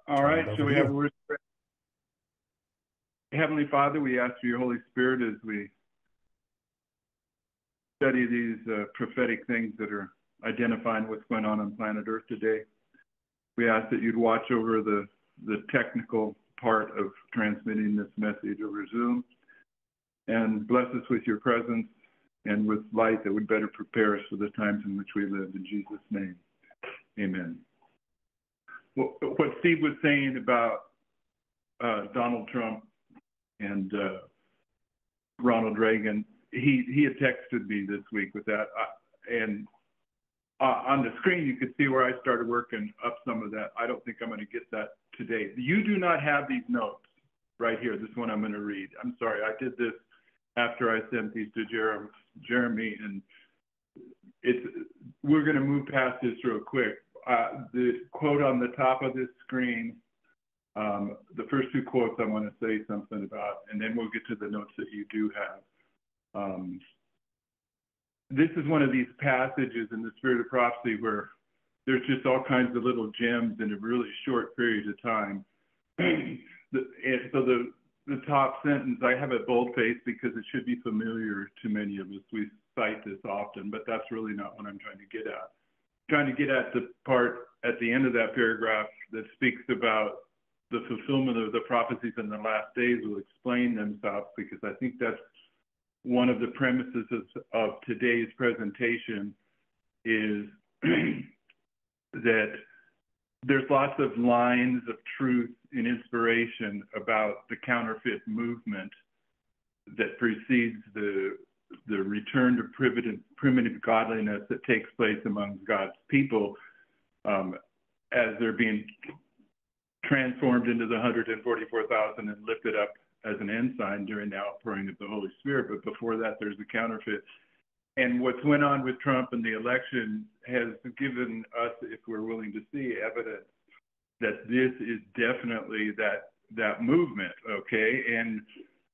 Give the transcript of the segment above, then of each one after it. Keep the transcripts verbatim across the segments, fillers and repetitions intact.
All Turn right, it over so to we have a you. word. Heavenly Father, we ask for your Holy Spirit as we study these uh, prophetic things that are identifying what's going on on planet Earth today. We ask that you'd watch over the, the technical part of transmitting this message over Zoom and bless us with your presence and with light that would better prepare us for the times in which we live. In Jesus' name, amen. Well, what Steve was saying about uh, Donald Trump and uh, Ronald Reagan, he, he had texted me this week with that. Uh, and uh, on the screen, you could see where I started working up some of that. I don't think I'm going to get that today. You do not have these notes right here. This one I'm going to read. I'm sorry. I did this after I sent these to Jeremy, Jeremy and it's, we're going to move past this real quick. Uh, the quote on the top of this screen, um, the first two quotes I want to say something about, and then we'll get to the notes that you do have. Um, this is one of these passages in the Spirit of Prophecy where there's just all kinds of little gems in a really short period of time. the, so the, the top sentence, I have it boldface because it should be familiar to many of us. We cite this often, but that's really not what I'm trying to get at. I'm trying to get at the part at the end of that paragraph that speaks about the fulfillment of the prophecies in the last days will explain themselves, because I think that's one of the premises of, of today's presentation is that there's lots of lines of truth and inspiration about the counterfeit movement that precedes the, the return to primitive, primitive godliness that takes place among God's people um, as they're being transformed into the one hundred forty-four thousand and lifted up as an ensign during the outpouring of the Holy Spirit. But before that, there's a counterfeit. And what's went on with Trump and the election has given us, if we're willing to see, evidence that this is definitely that that movement, okay? And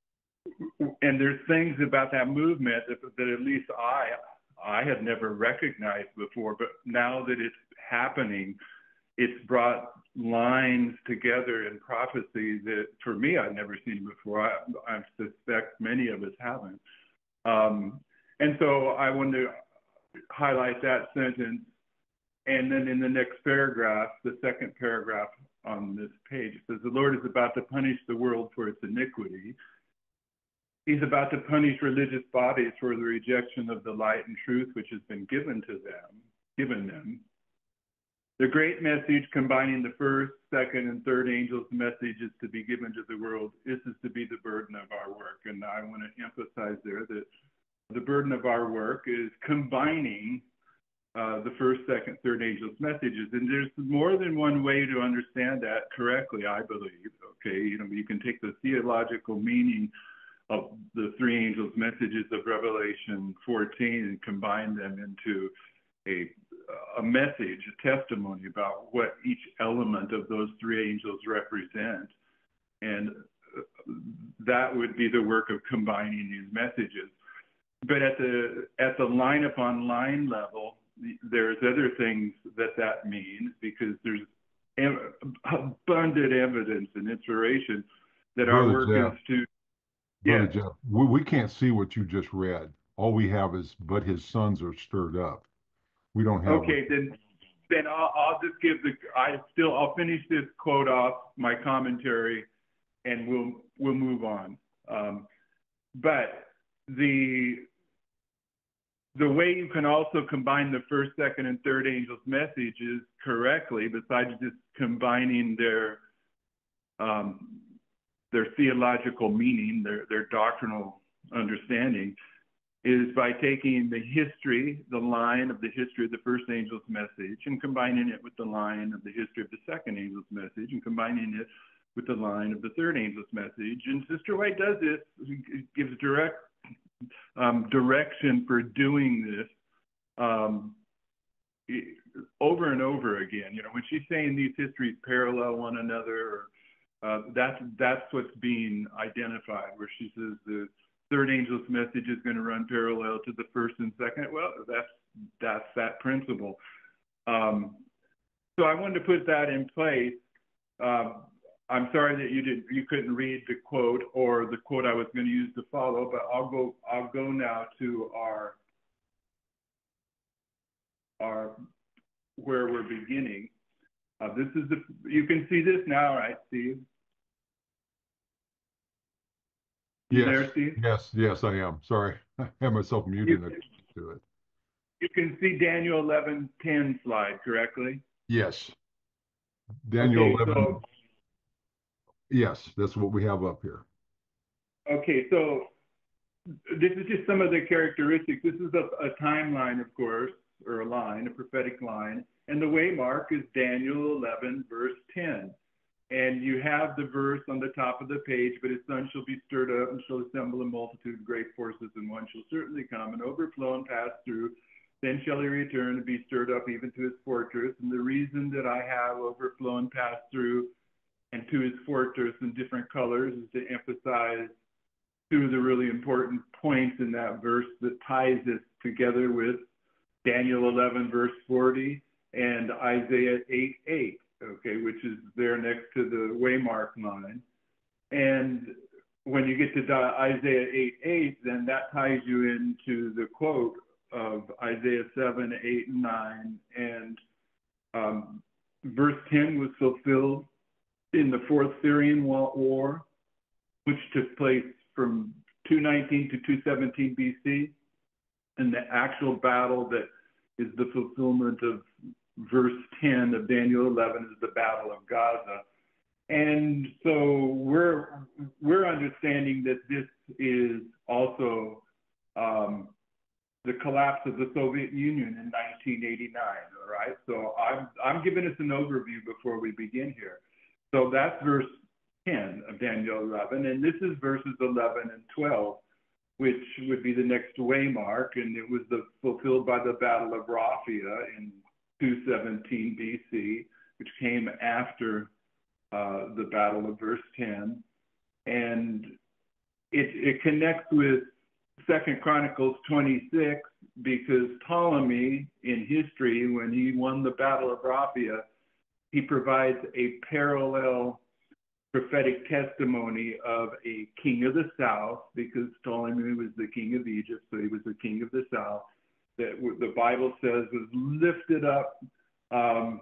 and there's things about that movement that, that at least I I had never recognized before, but now that it's happening, it's brought lines together in prophecy that, for me, I've never seen before. I, I suspect many of us haven't. Um, and so I want to highlight that sentence. And then in the next paragraph, the second paragraph on this page, it says, the Lord is about to punish the world for its iniquity. He's about to punish religious bodies for the rejection of the light and truth which has been given to them, given them. The great message combining the first, second, and third angels' messages to be given to the world. This is to be the burden of our work. And I want to emphasize there that the burden of our work is combining uh, the first, second, third angels' messages. And there's more than one way to understand that correctly, I believe. Okay, you know, you can take the theological meaning of the three angels' messages of Revelation fourteen and combine them into a a message, a testimony about what each element of those three angels represent. And that would be the work of combining these messages. But at the at the line upon line level, there's other things that that means, because there's abundant evidence and inspiration that our Brother work Jeff, is to, Brother yes. Jeff, we, we can't see what you just read. All we have is, but his sons are stirred up. We don't have what. Okay, then then I'll, I'll just give the, I still, I'll finish this quote off, my commentary, and we'll, we'll move on. Um, but the, the way you can also combine the first, second, and third angels' messages correctly, besides just combining their, um, their theological meaning, their, their doctrinal understanding, is by taking the history, the line of the history of the first angel's message, and combining it with the line of the history of the second angel's message, and combining it with the line of the third angel's message. And Sister White does this, gives direct um, direction for doing this um, over and over again. You know, when she's saying these histories parallel one another, or, uh, that's, that's what's being identified, where she says the third angel's message is going to run parallel to the first and second. Well, that's that's that principle. Um, so I wanted to put that in place. Um, I'm sorry that you didn't, you couldn't read the quote or the quote I was going to use to follow, but I'll go, I'll go now to our, our, where we're beginning. Uh, this is the, you can see this now, right, Steve? You Yes, there, Steve? yes, yes, I am. Sorry, I have myself You, muted next to it. you can see Daniel eleven ten slide correctly? Yes, Daniel Okay, eleven. so, Yes, that's what we have up here. okay, so this is just some of the characteristics. This is a, a timeline, of course, or a line, a prophetic line. And the waymark is Daniel eleven, verse ten. And you have the verse on the top of the page, but his son shall be stirred up and shall assemble a multitude of great forces, and one shall certainly come and overflow and pass through. Then shall he return and be stirred up even to his fortress. And the reason that I have overflow and pass through and to his fortress in different colors is to emphasize two of the really important points in that verse that ties this together with Daniel eleven, verse forty, and Isaiah eight, eight, okay, which is there next to the waymark line. And when you get to Isaiah eight, eight, then that ties you into the quote of Isaiah seven, eight, and nine. And um, verse ten was fulfilled in the Fourth Syrian War, which took place from two nineteen to two seventeen B C. And the actual battle that is the fulfillment of verse ten of Daniel eleven is the Battle of Gaza. And so we're we're understanding that this is also um, the collapse of the Soviet Union in nineteen eighty-nine. All right, so I'm I'm giving us an overview before we begin here. So that's verse ten of Daniel eleven, and this is verses eleven and twelve, which would be the next waymark, and it was the, fulfilled by the Battle of Raphia in two seventeen B C, which came after uh, the Battle of verse ten, and it, it connects with Second Chronicles twenty-six because Ptolemy, in history, when he won the Battle of Raphia, he provides a parallel prophetic testimony of a king of the south, because Ptolemy was the king of Egypt, so he was the king of the south, that the Bible says was lifted up um,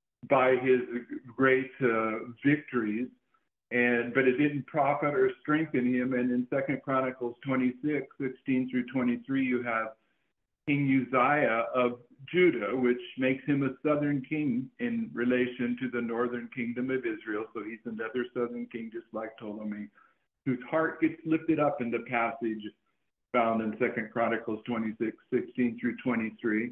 by his great uh, victories, and but it didn't profit or strengthen him. And in Second Chronicles twenty-six, sixteen through twenty-three, you have King Uzziah of Judah, which makes him a southern king in relation to the northern kingdom of Israel. So he's another southern king, just like Ptolemy, whose heart gets lifted up in the passage found in Second Chronicles twenty-six, sixteen through twenty-three.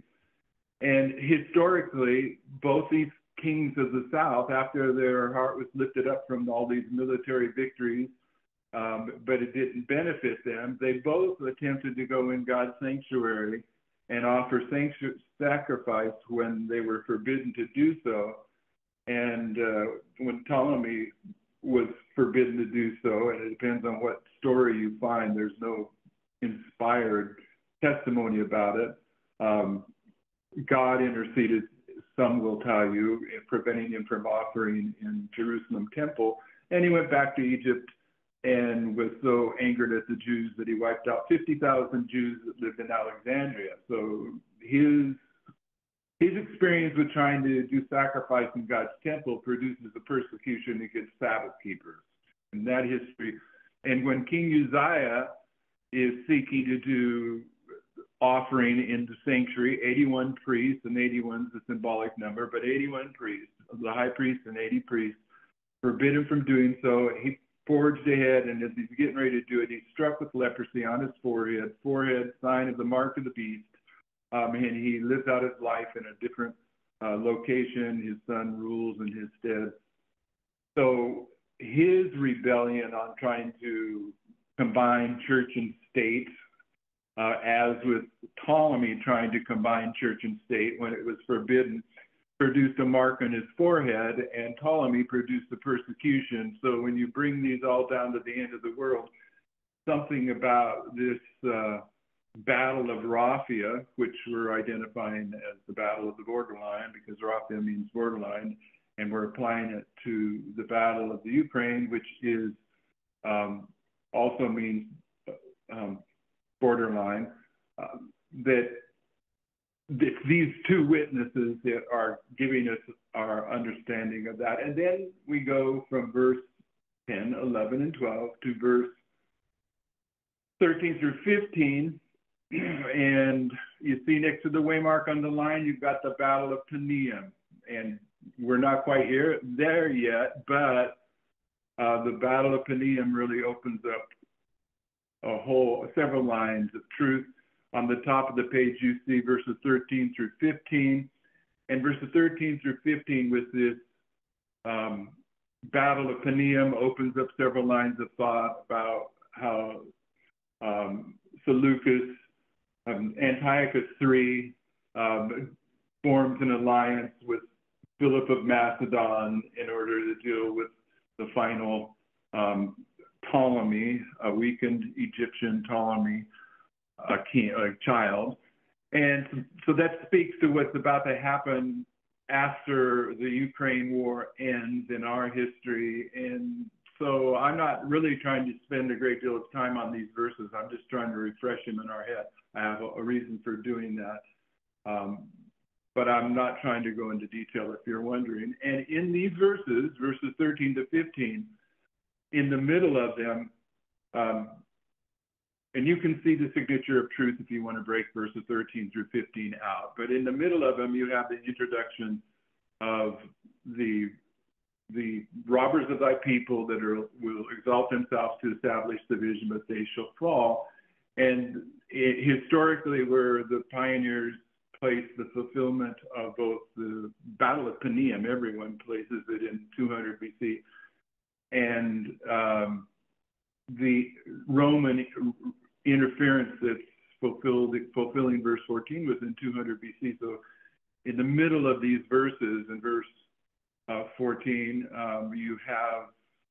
And historically, both these kings of the south, after their heart was lifted up from all these military victories, um, but it didn't benefit them, they both attempted to go in God's sanctuary and offer sacrifice when they were forbidden to do so. And uh, when Ptolemy was forbidden to do so, and it depends on what story you find, there's no inspired testimony about it. Um, God interceded, some will tell you, in preventing him from offering in Jerusalem temple. And he went back to Egypt and was so angered at the Jews that he wiped out fifty thousand Jews that lived in Alexandria. So his his experience with trying to do sacrifice in God's temple produces a persecution against Sabbath keepers. And that history. And when King Uzziah is seeking to do offering in the sanctuary, eighty-one priests, and eighty-one is a symbolic number, but eighty-one priests, the high priest and eighty priests, forbid him from doing so. He forged ahead, and as he's getting ready to do it, he's struck with leprosy on his forehead, forehead sign of the mark of the beast, um, and he lives out his life in a different uh, location. His son rules in his stead. So his rebellion on trying to combine church and state, uh, as with Ptolemy trying to combine church and state when it was forbidden, produced a mark on his forehead, and Ptolemy produced the persecution. So when you bring these all down to the end of the world, something about this uh, Battle of Raphia, which we're identifying as the Battle of the Borderline, because Raphia means borderline, and we're applying it to the battle of the Ukraine, which is um, also means um, borderline, uh, that it's these two witnesses that are giving us our understanding of that. And then we go from verse ten, eleven, and twelve to verse thirteen through fifteen. And you see next to the waymark on the line, you've got the Battle of Panium. And we're not quite here there yet, but uh, the Battle of Panium really opens up a whole, several lines of truth. On the top of the page, you see verses thirteen through fifteen. And verses thirteen through fifteen with this um, Battle of Panium opens up several lines of thought about how um, Seleucus, um, Antiochus the Third, um, forms an alliance with Philip of Macedon in order to deal with the final um, Ptolemy, a weakened Egyptian Ptolemy, a, king, a child. And so that speaks to what's about to happen after the Ukraine war ends in our history. And so I'm not really trying to spend a great deal of time on these verses. I'm just trying to refresh them in our head. I have a, a reason for doing that. Um, but I'm not trying to go into detail if you're wondering. And in these verses, verses thirteen to fifteen, in the middle of them, um, and you can see the signature of truth if you want to break verses thirteen through fifteen out. But in the middle of them, you have the introduction of the, the robbers of thy people that are, will exalt themselves to establish the vision, but they shall fall. And it, historically, where the pioneers placed the fulfillment of both the Battle of Panium, everyone places it in two hundred B C, and um, the Roman interference that's fulfilled, fulfilling verse fourteen was in two hundred B C. So in the middle of these verses, in verse uh, fourteen, um, you have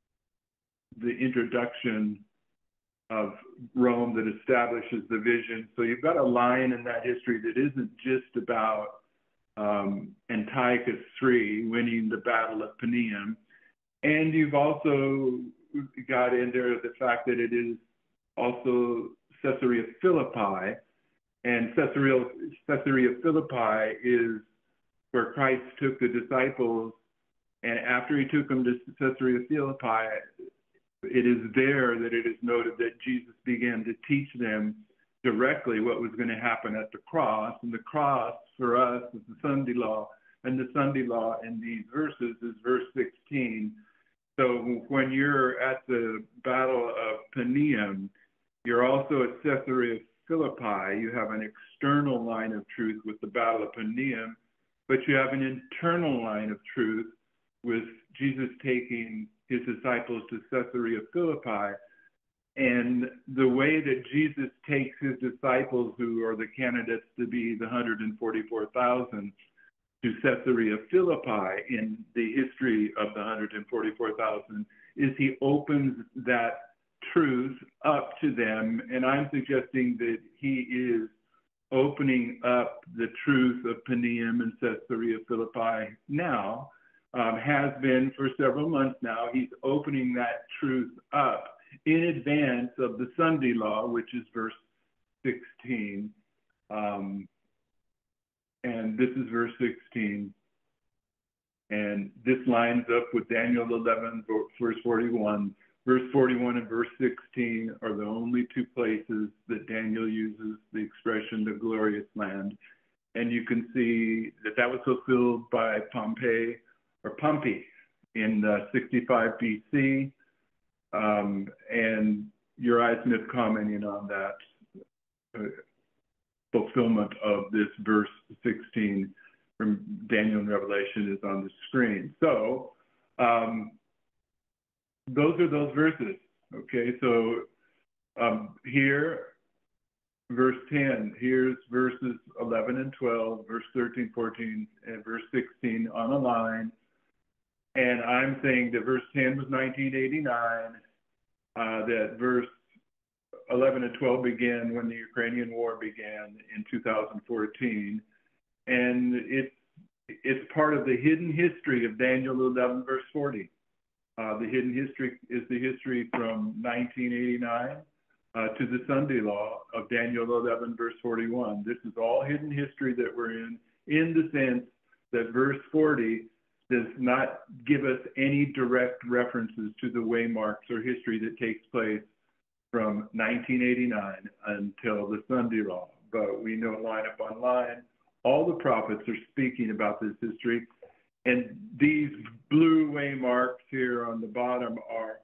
the introduction of Rome that establishes the vision. So you've got a line in that history that isn't just about um, Antiochus the Third winning the Battle of Panium. And you've also got in there the fact that it is also Caesarea Philippi, and Caesarea, Caesarea Philippi is where Christ took the disciples, and after he took them to Caesarea Philippi, it is there that it is noted that Jesus began to teach them directly what was going to happen at the cross. And the cross for us is the Sunday law, and the Sunday law in these verses is verse sixteen. So when you're at the Battle of Panium, you're also at Caesarea Philippi. You have an external line of truth with the Battle of Panium, but you have an internal line of truth with Jesus taking his disciples to Caesarea Philippi. And the way that Jesus takes his disciples, who are the candidates to be the one hundred forty-four thousand, to Caesarea Philippi in the history of the one hundred forty-four thousand, is he opens that truth up to them. And I'm suggesting that he is opening up the truth of Panium and Caesarea Philippi now, um, has been for several months now. He's opening that truth up in advance of the Sunday law, which is verse sixteen. Um, and this is verse sixteen. And this lines up with Daniel eleven, verse forty-one. Verse forty-one and verse sixteen are the only two places that Daniel uses the expression, the glorious land. And you can see that that was fulfilled by Pompey, or Pompey, in uh, sixty-five B C. Um, and Uriah Smith commenting on that uh, fulfillment of this verse sixteen from Daniel and Revelation is on the screen. So um, those are those verses. Okay, so um, here, verse ten, here's verses eleven and twelve, verse thirteen, fourteen, and verse sixteen on a line. And I'm saying that verse ten was nineteen eighty-nine, uh, that verse eleven and twelve began when the Ukrainian war began in two thousand fourteen. And it's it's part of the hidden history of Daniel eleven, verse forty. Uh, the hidden history is the history from nineteen eighty-nine uh, to the Sunday law of Daniel eleven, verse forty-one. This is all hidden history that we're in, in the sense that verse forty does not give us any direct references to the waymarks or history that takes place from nineteen eighty-nine until the Sunday law. But we know line upon line, all the prophets are speaking about this history. And these blue waymarks here on the bottom are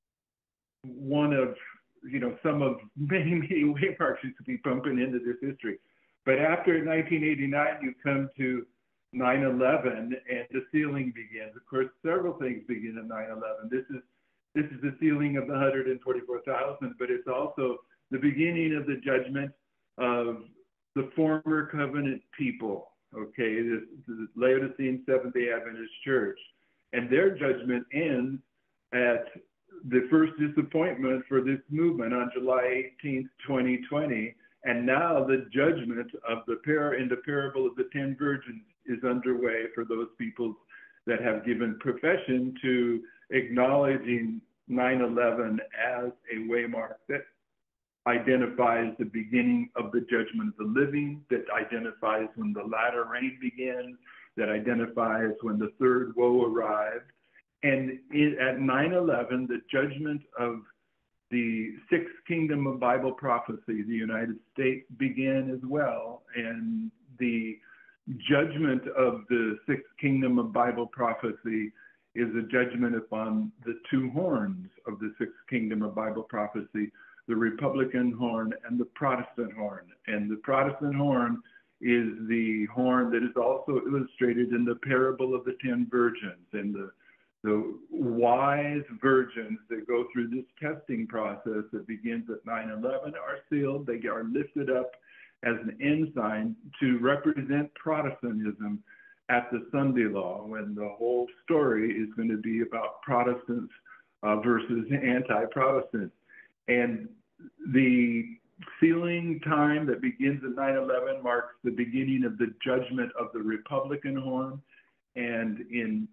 one of, you know, some of many, many waymarks used to be bumping into this history. But after nineteen eighty-nine, you come to nine eleven and the sealing begins. Of course, several things begin at nine eleven. This is this is the sealing of the one hundred forty-four thousand, but it's also the beginning of the judgment of the former covenant people. Okay, this, this Laodicean Seventh-day Adventist Church. And their judgment ends at the first disappointment for this movement on July eighteenth, twenty twenty. And now the judgment of the par in the parable of the ten virgins is underway for those people that have given profession to acknowledging nine eleven as a waymark that identifies the beginning of the judgment of the living, that identifies when the latter rain begins, that identifies when the third woe arrived. And it, at nine eleven, the judgment of the sixth kingdom of Bible prophecy, the United States, began as well. And the judgment of the sixth kingdom of Bible prophecy is a judgment upon the two horns of the sixth kingdom of Bible prophecy, the Republican horn and the Protestant horn. And the Protestant horn is the horn that is also illustrated in the parable of the ten virgins. And the, the wise virgins that go through this testing process that begins at nine eleven are sealed. They are lifted up as an ensign to represent Protestantism at the Sunday law, when the whole story is going to be about Protestants uh, versus anti-Protestants. And the sealing time that begins at nine eleven marks the beginning of the judgment of the Republican horn. And in,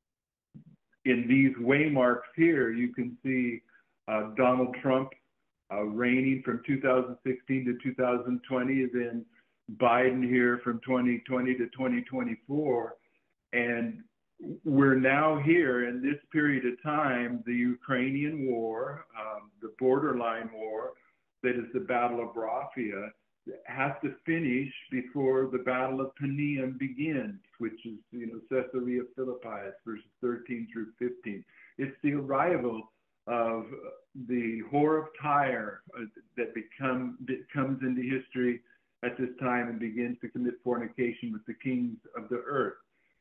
in these waymarks here, you can see uh, Donald Trump uh, reigning from two thousand sixteen to two thousand twenty, then Biden here from twenty twenty to twenty twenty-four. And we're now here in this period of time, the Ukrainian war, um, the borderline war, that is the Battle of Raphia, has to finish before the Battle of Panium begins, which is, you know, Caesarea Philippi, verses thirteen through fifteen. It's the arrival of the whore of Tyre uh, that become that comes into history at this time and begins to commit fornication with the kings of the earth.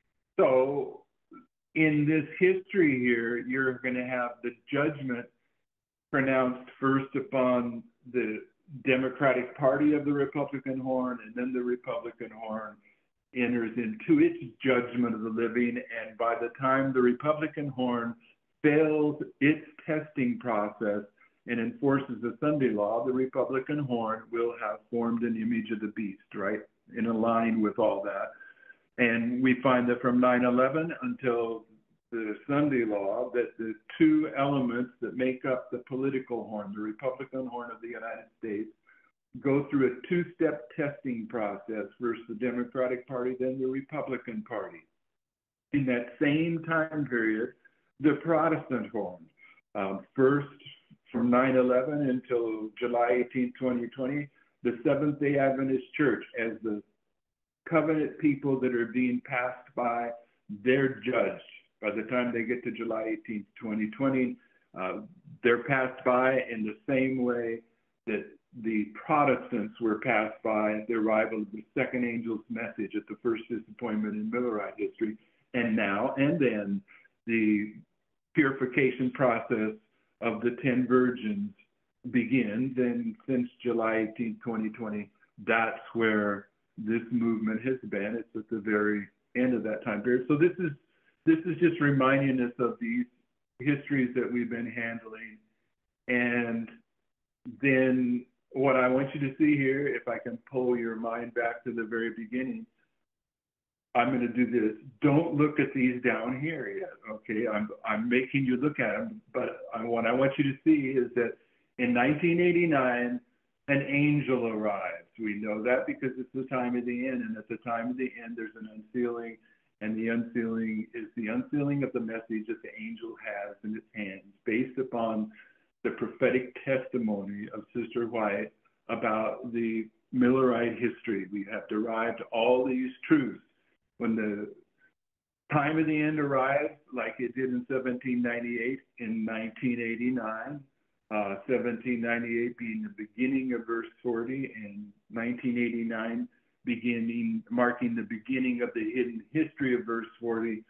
So in this history here, you're going to have the judgment pronounced first upon the Democratic Party of the Republican horn, and then the Republican horn enters into its judgment of the living. And by the time the Republican horn fails its testing process and enforces the Sunday law, the Republican horn will have formed an image of the beast, right, in line with all that. And we find that from nine eleven until the Sunday law, that the two elements that make up the political horn, the Republican horn of the United States, go through a two-step testing process, first the Democratic Party, then the Republican Party. In that same time period, the Protestant horn, um, first from nine eleven until July eighteenth, twenty twenty, the Seventh-day Adventist Church as the covenant people that are being passed by, they're judged. By the time they get to July eighteenth, twenty twenty, uh, they're passed by in the same way that the Protestants were passed by at the arrival of the second angel's message at the first disappointment in Millerite history. And now and then the purification process of the ten virgins begins. And since July eighteenth, twenty twenty, that's where this movement has been. It's at the very end of that time period. So this is This is just reminding us of these histories that we've been handling. And then what I want you to see here, if I can pull your mind back to the very beginning, I'm going to do this. Don't look at these down here yet, okay? I'm, I'm making you look at them, but I, what I want you to see is that in nineteen eighty-nine, an angel arrives. We know that because it's the time of the end, and at the time of the end, there's an unsealing, and the unsealing is the unsealing of the message that the angel has in its hands, based upon the prophetic testimony of Sister White about the Millerite history. We have derived all these truths. When the time of the end arrived, like it did in seventeen ninety-eight, in nineteen eighty-nine, uh, seventeen ninety-eight being the beginning of verse forty, and nineteen eighty-nine beginning, marking the beginning of the hidden history of verse forty,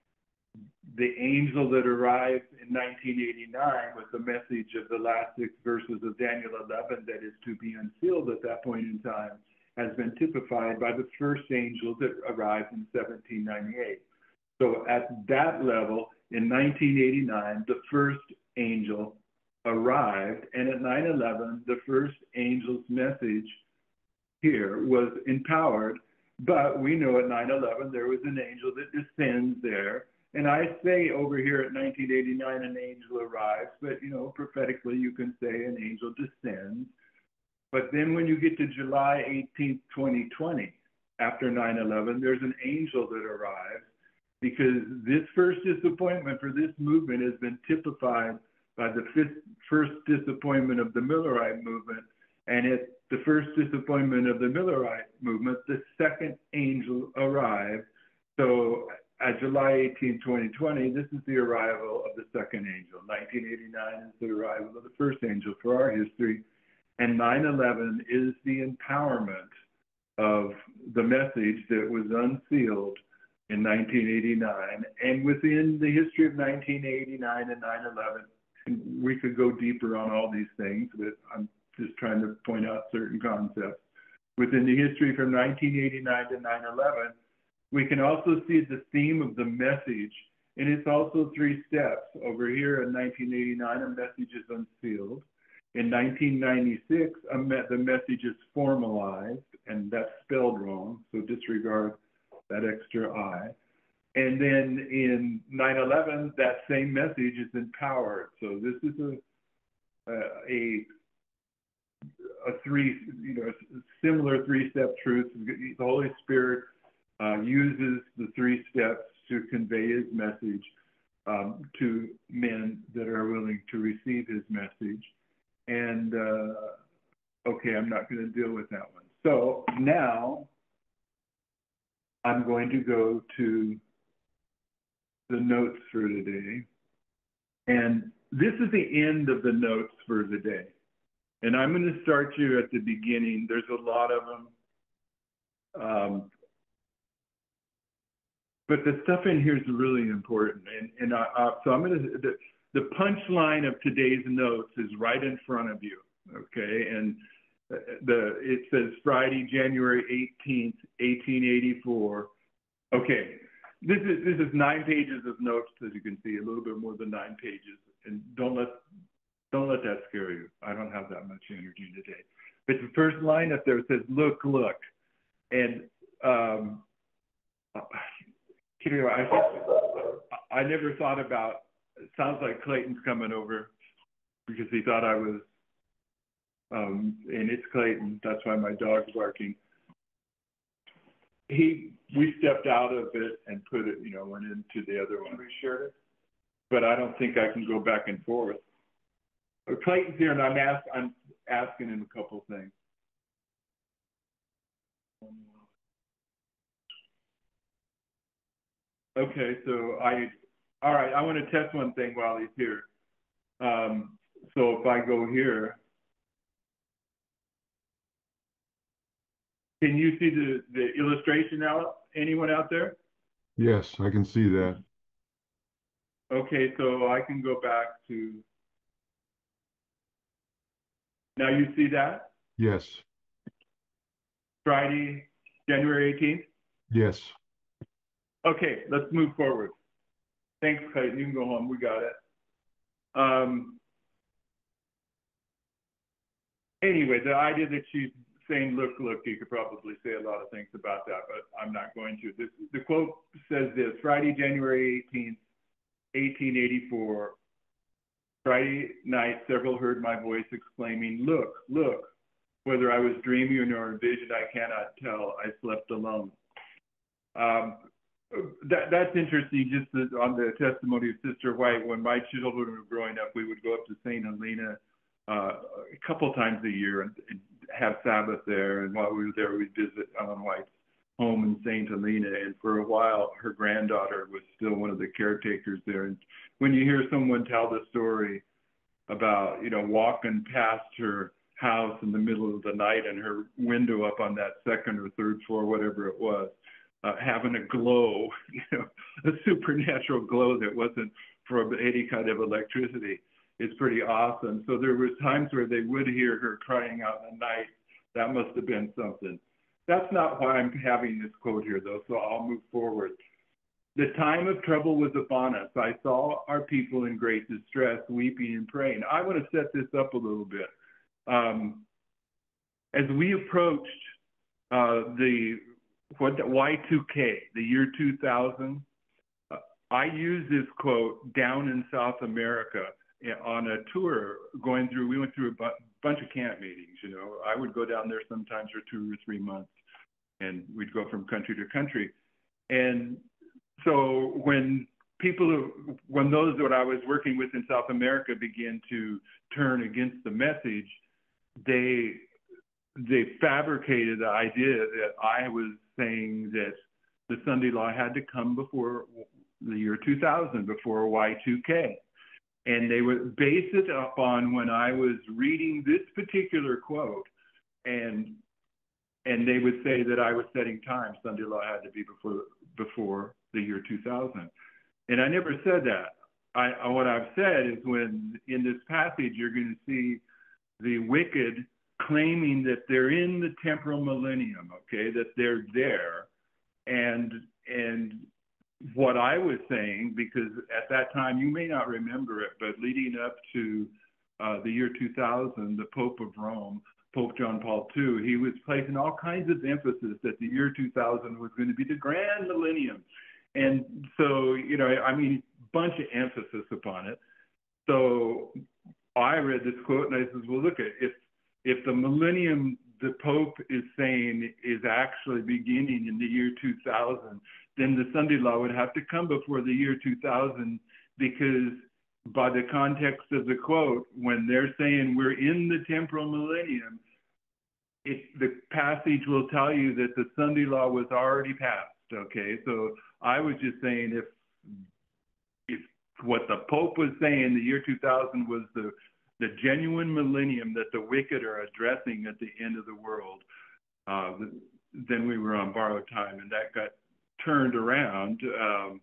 the angel that arrived in nineteen eighty-nine with the message of the last six verses of Daniel eleven that is to be unsealed at that point in time, has been typified by the first angel that arrived in seventeen ninety-eight. So at that level, in nineteen eighty-nine, the first angel arrived, and at nine eleven, the first angel's message here was empowered. But we know at nine eleven, there was an angel that descends there. And I say over here at nineteen eighty-nine, an angel arrives, but, you know, prophetically, you can say an angel descends. But then when you get to July eighteenth, twenty twenty, after nine eleven, there's an angel that arrives, because this first disappointment for this movement has been typified by the fifth, first disappointment of the Millerite movement. And at the first disappointment of the Millerite movement, the second angel arrived. So at July eighteenth, twenty twenty, this is the arrival of the second angel. nineteen eighty-nine is the arrival of the first angel for our history. And nine eleven is the empowerment of the message that was unsealed in nineteen eighty-nine. And within the history of nineteen eighty-nine and nine eleven, we could go deeper on all these things, but I'm just trying to point out certain concepts. Within the history from nineteen eighty-nine to nine eleven, we can also see the theme of the message, and it's also three steps. Over here in nineteen eighty-nine, a message is unsealed. In nineteen ninety-six, a me the message is formalized, and that's spelled wrong, so disregard that extra I. And then in nine eleven, that same message is empowered. So this is a, a, a three, you know, similar three-step truth. The Holy Spirit uh, uses the three steps to convey his message um, to men that are willing to receive his message. And, uh, okay, I'm not going to deal with that one. So now I'm going to go to the notes for today. And this is the end of the notes for the day. And I'm going to start you at the beginning. There's a lot of them. Um, but the stuff in here is really important. And, and I, uh, so I'm going to, the, the punchline of today's notes is right in front of you, okay? And the it says Friday, January eighteenth, eighteen eighty-four. Okay, this is this is nine pages of notes, as you can see, a little bit more than nine pages. And don't let don't let that scare you. I don't have that much energy today. But the first line up there says, "Look, look," and um, I, I never thought about. It sounds like Clayton's coming over because he thought I was, um, and it's Clayton. That's why my dog's barking. He, we stepped out of it and put it, you know, went into the other one. We shared it, but I don't think I can go back and forth. Uh, Clayton's here, and I'm ask, I'm asking him a couple things. Okay, so I. All right, I want to test one thing while he's here. Um, so if I go here, can you see the, the illustration out? Anyone out there? Yes, I can see that. Okay, so I can go back to, now you see that? Yes. Friday, January eighteenth? Yes. Okay, let's move forward. Thanks, Clayton. You can go home. We got it. Um, anyway, the idea that she's saying, look, look, you could probably say a lot of things about that, but I'm not going to. This, the quote says this: Friday, January eighteenth, eighteen eighty-four, Friday night, several heard my voice exclaiming, look, look. Whether I was dreaming or envisioned, I cannot tell. I slept alone. Um, that, that's interesting, just on the testimony of Sister White. When my children were growing up, we would go up to Saint Helena uh, a couple times a year and, and have Sabbath there. And while we were there, we'd visit Ellen White's home in Saint Helena. And for a while, her granddaughter was still one of the caretakers there. And when you hear someone tell the story about, you know, walking past her house in the middle of the night and her window up on that second or third floor, whatever it was, uh, having a glow, you know, a supernatural glow that wasn't from any kind of electricity, is pretty awesome. So there was times where they would hear her crying out in the night. That must have been something. That's not why I'm having this quote here, though, so I'll move forward. The time of trouble was upon us. I saw our people in great distress, weeping and praying. I want to set this up a little bit. Um, as we approached uh, the what the Y two K, the year two thousand, uh, I used this quote down in South America on a tour going through. We went through a bu bunch of camp meetings. You know, I would go down there sometimes for two or three months, and we'd go from country to country. And so when people, when those that I was working with in South America began to turn against the message, they they fabricated the idea that I was saying that the Sunday law had to come before the year two thousand, before Y two K. And they would base it upon when I was reading this particular quote, and and they would say that I was setting time. Sunday law had to be before before the year two thousand. And I never said that. I, what I've said is when in this passage you're going to see the wicked claiming that they're in the temporal millennium, okay, that they're there. And, and what I was saying, because at that time, you may not remember it, but leading up to uh, the year two thousand, the Pope of Rome, Pope John Paul the Second, he was placing all kinds of emphasis that the year two thousand was going to be the grand millennium. And so, you know, I mean, bunch of emphasis upon it. So I read this quote and I said, well, look, if if the millennium the Pope is saying is actually beginning in the year two thousand, then the Sunday law would have to come before the year two thousand, because by the context of the quote, when they're saying we're in the temporal millennium, it, the passage will tell you that the Sunday law was already passed, okay? So I was just saying if, if what the Pope was saying, the year two thousand was the the genuine millennium that the wicked are addressing at the end of the world, uh, then we were on borrowed time, and that got turned around. Um,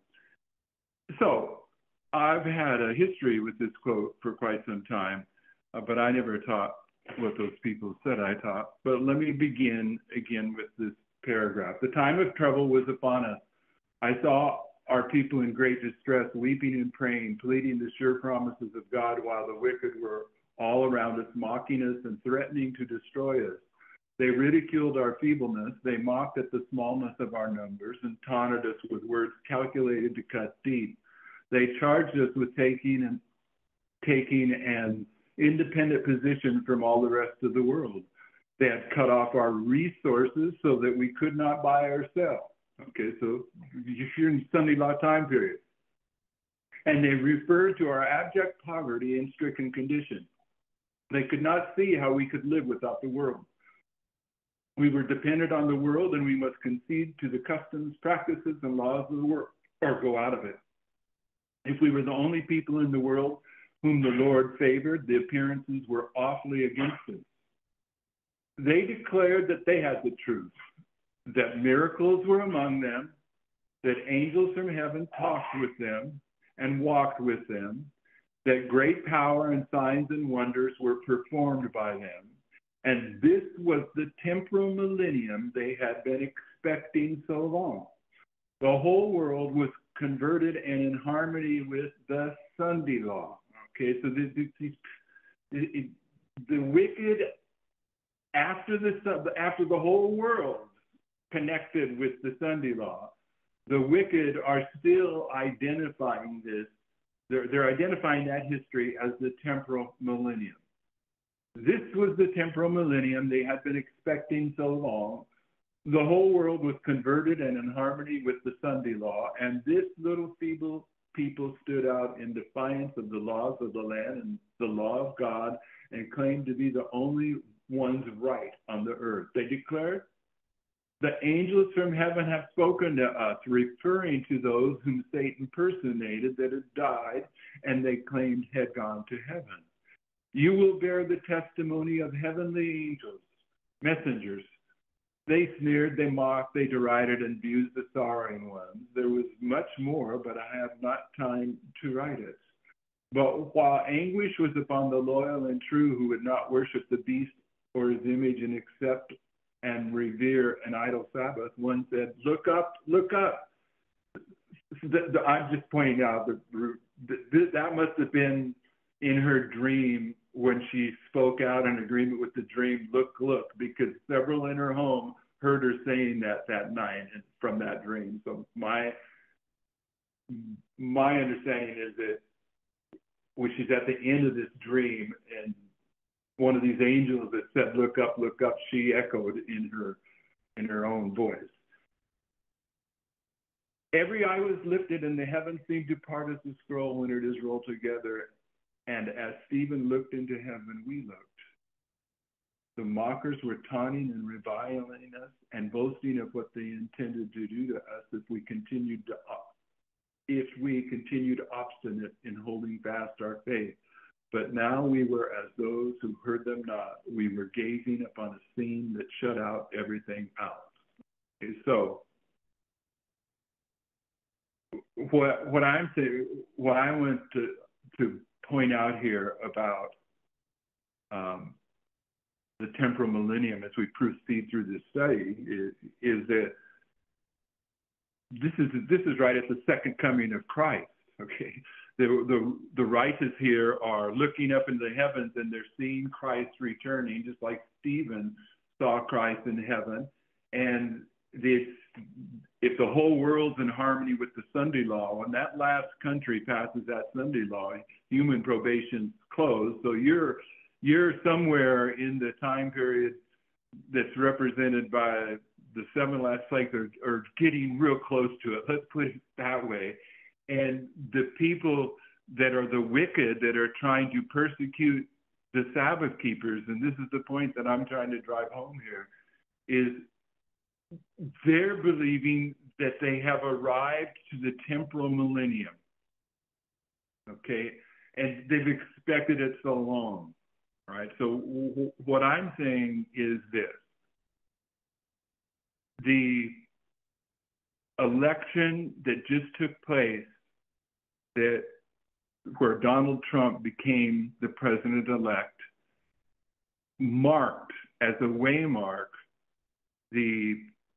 so I've had a history with this quote for quite some time, uh, but I never taught what those people said I taught. But let me begin again with this paragraph. The time of trouble was upon us. I saw our people in great distress, weeping and praying, pleading the sure promises of God, while the wicked were all around us, mocking us and threatening to destroy us. They ridiculed our feebleness. They mocked at the smallness of our numbers and taunted us with words calculated to cut deep. They charged us with taking and taking an independent position from all the rest of the world. They had cut off our resources so that we could not buy ourselves. Okay, so if you're in Sunday law time period. And they referred to our abject poverty and stricken condition. They could not see how we could live without the world. We were dependent on the world, and we must concede to the customs, practices, and laws of the world, or go out of it. If we were the only people in the world whom the Lord favored, the appearances were awfully against us. They declared that they had the truth, that miracles were among them, that angels from heaven talked with them and walked with them, that great power and signs and wonders were performed by them. And this was the temporal millennium they had been expecting so long. The whole world was converted and in harmony with the Sunday law. Okay, so the, the, the, the wicked after the, after the whole world connected with the Sunday law, the wicked are still identifying this. They're, they're identifying that history as the temporal millennium. This was the temporal millennium they had been expecting so long. The whole world was converted and in harmony with the Sunday law, and this little feeble people stood out in defiance of the laws of the land and the law of God and claimed to be the only ones right on the earth. They declared, "The angels from heaven have spoken to us," referring to those whom Satan personated that had died and they claimed had gone to heaven. "You will bear the testimony of heavenly angels, messengers." They sneered, they mocked, they derided, and abused the sorrowing ones. There was much more, but I have not time to write it. But while anguish was upon the loyal and true who would not worship the beast or his image and accept and revere an idol Sabbath, one said, "Look up, look up." I'm just pointing out that that must have been in her dream when she spoke out in agreement with the dream, "Look, look," because several in her home heard her saying that that night from that dream. So my my understanding is that when she's at the end of this dream and one of these angels that said, "Look up, look up," she echoed in her in her own voice. Every eye was lifted and the heavens seemed to part as the scroll when it is rolled together. And as Stephen looked into heaven, we looked. The mockers were taunting and reviling us and boasting of what they intended to do to us if we continued to if we continued obstinate in holding fast our faith. But now we were as those who heard them not. We were gazing upon a scene that shut out everything else. Okay, so what what I'm saying, what I want to to point out here about um, the temporal millennium as we proceed through this study is, is that this is this is right at the second coming of Christ. Okay, the the the righteous here are looking up into the heavens and they're seeing Christ returning, just like Stephen saw Christ in heaven. And this, if the whole world's in harmony with the Sunday law, when that last country passes that Sunday law, human probation's closed. So you're you're somewhere in the time period that's represented by the seven last plagues, are, are getting real close to it. Let's put it that way. And the people that are the wicked that are trying to persecute the Sabbath keepers, and this is the point that I'm trying to drive home here, is they're believing that they have arrived to the temporal millennium. Okay, and they've expected it so long. All right, so w- what I'm saying is this. The election that just took place, that where Donald Trump became the president-elect, marked as a waymark the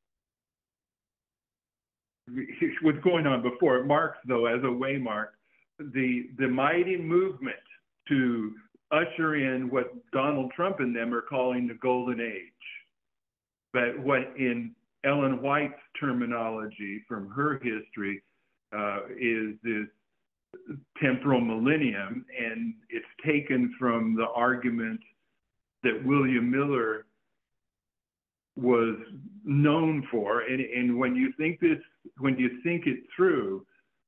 what's going on before. It marks, though, as a waymark the the mighty movement to usher in what Donald Trump and them are calling the golden age. But what in Ellen White's terminology from her history uh, is this temporal millennium, and it's taken from the argument that William Miller was known for. And, and when you think this, when you think it through,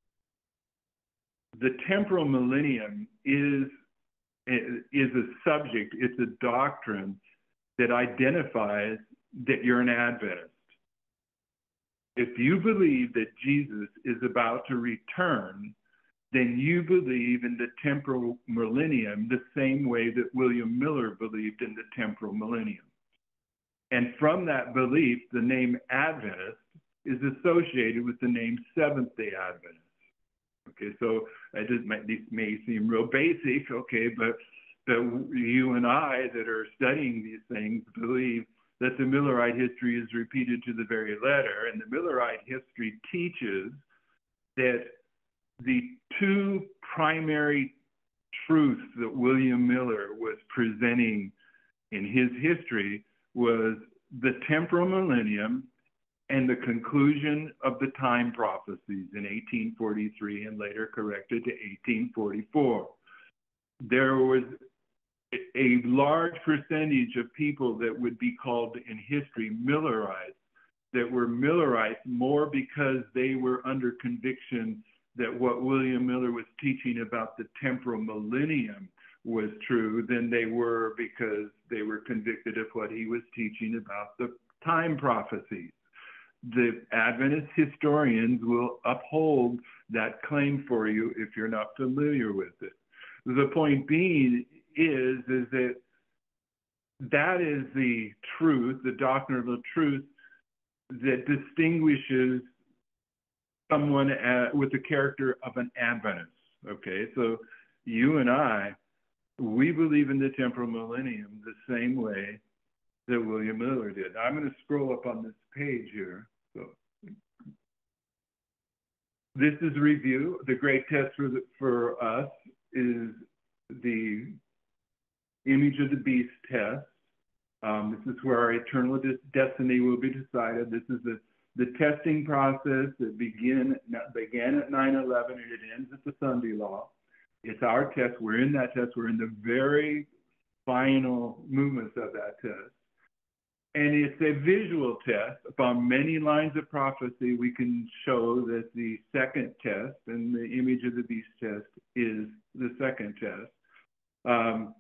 the temporal millennium is is a subject, it's a doctrine that identifies that you're an Adventist. If you believe that Jesus is about to return, then you believe in the temporal millennium the same way that William Miller believed in the temporal millennium. And from that belief, the name Adventist is associated with the name Seventh-day Adventist. Okay, so it just may, this may seem real basic, okay, but, but you and I that are studying these things believe that the Millerite history is repeated to the very letter, and the Millerite history teaches that the two primary truths that William Miller was presenting in his history was the temporal millennium and the conclusion of the time prophecies in eighteen forty-three and later corrected to eighteen forty-four. There was a large percentage of people that would be called in history Millerites, that were Millerites more because they were under conviction that what William Miller was teaching about the temporal millennium was true than they were because they were convicted of what he was teaching about the time prophecies. The Adventist historians will uphold that claim for you if you're not familiar with it. The point being is, is that that is the truth, the doctrinal truth that distinguishes someone at, with the character of an Adventist. Okay, so you and I, we believe in the temporal millennium the same way that William Miller did. Now, I'm going to scroll up on this page here. So this is a review. The great test for, the, for us is the image of the beast test. Um, this is where our eternal destiny will be decided. This is the, the testing process that begin, began at nine eleven and it ends at the Sunday Law. It's our test. We're in that test. We're in the very final movements of that test. And it's a visual test. Upon many lines of prophecy, we can show that the second test and the image of the beast test is the second test. Um,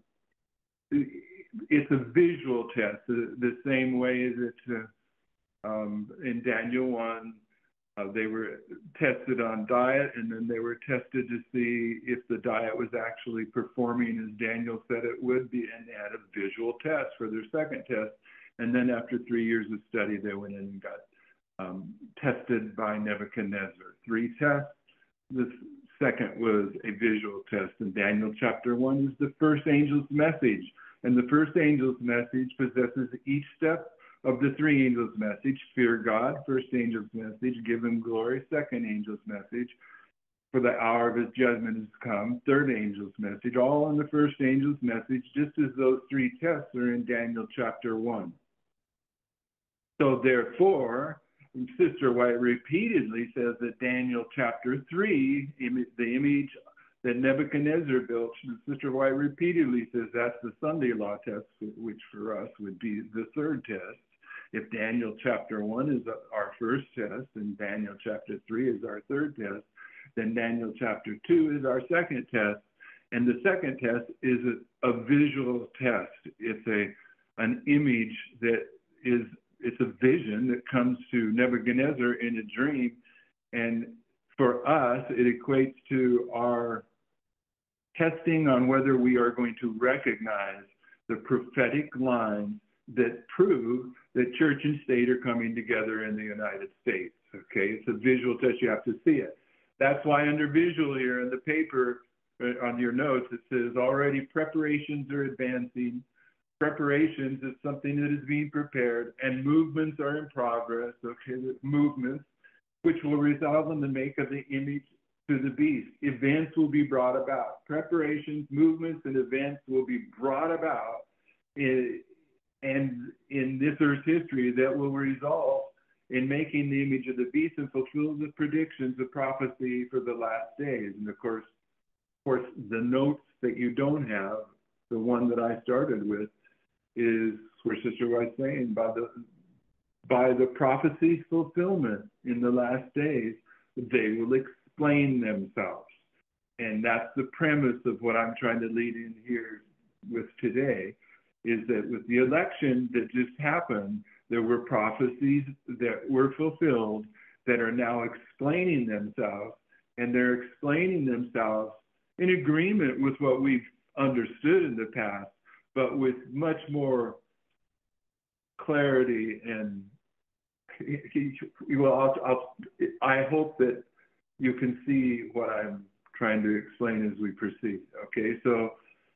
it's a visual test, the, the same way that uh, um, in Daniel one, uh, they were tested on diet, and then they were tested to see if the diet was actually performing as Daniel said it would be, and they had a visual test for their second test. And then after three years of study, they went in and got um, tested by Nebuchadnezzar. Three tests. The second was a visual test. In Daniel chapter one is the first angel's message. And the first angel's message possesses each step of the three angels' message. Fear God, first angel's message. Give him glory, second angel's message. For the hour of his judgment has come, third angel's message. All in the first angel's message, just as those three tests are in Daniel chapter one. So therefore, Sister White repeatedly says that Daniel chapter three, the image that Nebuchadnezzar built, Sister White repeatedly says that's the Sunday Law test, which for us would be the third test. If Daniel chapter one is our first test and Daniel chapter three is our third test, then Daniel chapter two is our second test. And the second test is a, a visual test. It's a an image that is It's a vision that comes to Nebuchadnezzar in a dream. And for us, it equates to our testing on whether we are going to recognize the prophetic lines that prove that church and state are coming together in the United States. Okay, it's a visual test. You have to see it. That's why under visual here in the paper, uh, on your notes, it says already preparations are advancing. Preparations is something that is being prepared, and movements are in progress, okay, movements, which will result in the make of the image to the beast. Events will be brought about. Preparations, movements, and events will be brought about in, and in this earth's history that will result in making the image of the beast and fulfill the predictions of prophecy for the last days. And of course, of course, the notes that you don't have, the one that I started with, is where Sister White's saying, by the by the prophecy's fulfillment in the last days, they will explain themselves. And that's the premise of what I'm trying to lead in here with today, is that with the election that just happened, there were prophecies that were fulfilled that are now explaining themselves, and they're explaining themselves in agreement with what we've understood in the past, but with much more clarity and, well, I'll, I'll, I hope that you can see what I'm trying to explain as we proceed, okay? So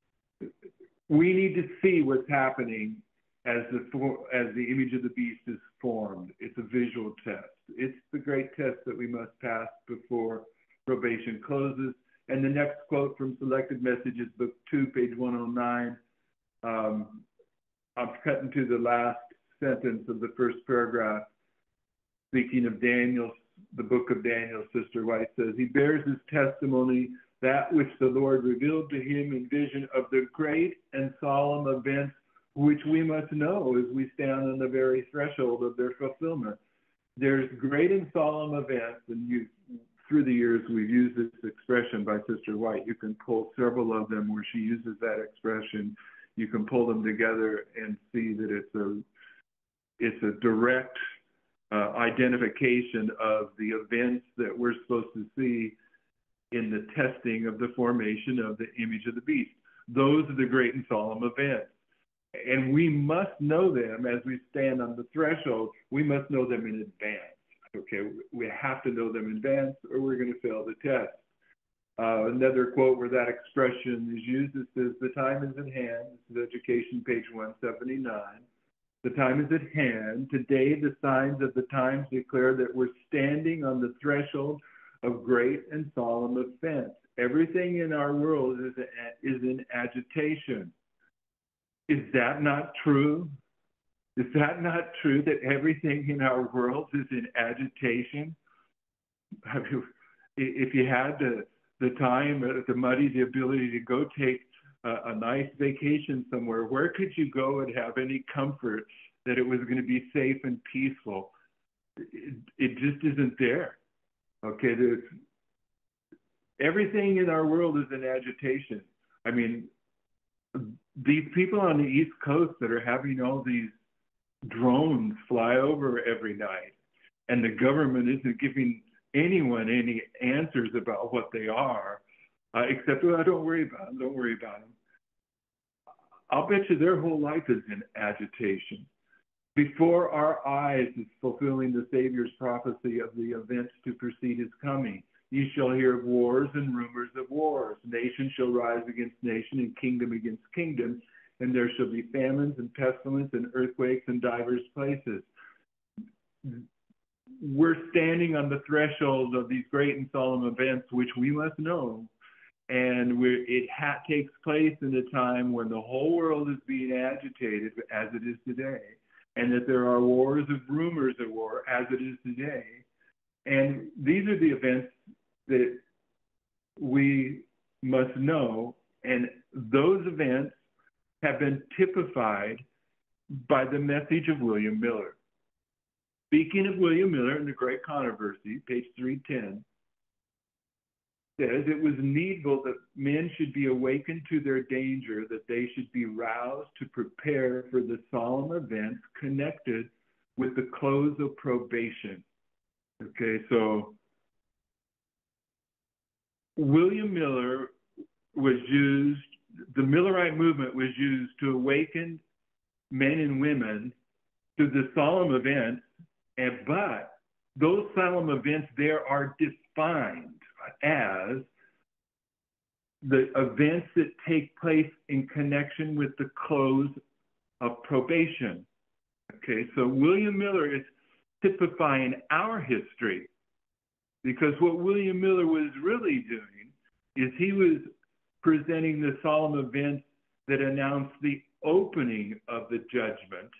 we need to see what's happening as the, as the image of the beast is formed. It's a visual test. It's the great test that we must pass before probation closes. And the next quote from Selected Messages, book two, page one oh nine, um, I'm cutting to the last sentence of the first paragraph, speaking of Daniel, the book of Daniel, Sister White says, he bears his testimony, that which the Lord revealed to him in vision of the great and solemn events which we must know as we stand on the very threshold of their fulfillment. There's great and solemn events, and you, through the years, we've used this expression by Sister White. You can pull several of them where she uses that expression. You can pull them together and see that it's a, it's a direct uh, identification of the events that we're supposed to see in the testing of the formation of the image of the beast. Those are the great and solemn events. And we must know them as we stand on the threshold. We must know them in advance. Okay, we have to know them in advance or we're going to fail the test. Uh, another quote where that expression is used, it says, the time is at hand. This is Education, page one seventy-nine. The time is at hand. Today, the signs of the times declare that we're standing on the threshold of great and solemn events. Everything in our world is, is in agitation. Is that not true? Is that not true that everything in our world is in agitation? Have you, if you had the, the time, the money, the ability to go take a, a nice vacation somewhere, where could you go and have any comfort that it was going to be safe and peaceful? It, it just isn't there. Okay, there's, everything in our world is in agitation. I mean, these people on the East Coast that are having all these drones fly over every night, and the government isn't giving anyone any answers about what they are, uh, except, well, don't worry about them, don't worry about them. I'll bet you their whole life is in agitation. Before our eyes is fulfilling the Savior's prophecy of the events to precede his coming. Ye shall hear of wars and rumors of wars. Nation shall rise against nation and kingdom against kingdom, and there shall be famines and pestilence and earthquakes in divers places. We're standing on the threshold of these great and solemn events, which we must know, and we're, it ha- takes place in a time when the whole world is being agitated, as it is today, and that there are wars of rumors of war, as it is today. And these are the events that we must know, and those events have been typified by the message of William Miller. Speaking of William Miller in The Great Controversy, page three ten, says, it was needful that men should be awakened to their danger, that they should be roused to prepare for the solemn events connected with the close of probation. Okay, so William Miller was used, the Millerite movement was used to awaken men and women to the solemn events, and but those solemn events there are defined as the events that take place in connection with the close of probation. Okay, so William Miller is typifying our history, because what William Miller was really doing is he was presenting the solemn events that announced the opening of the judgment,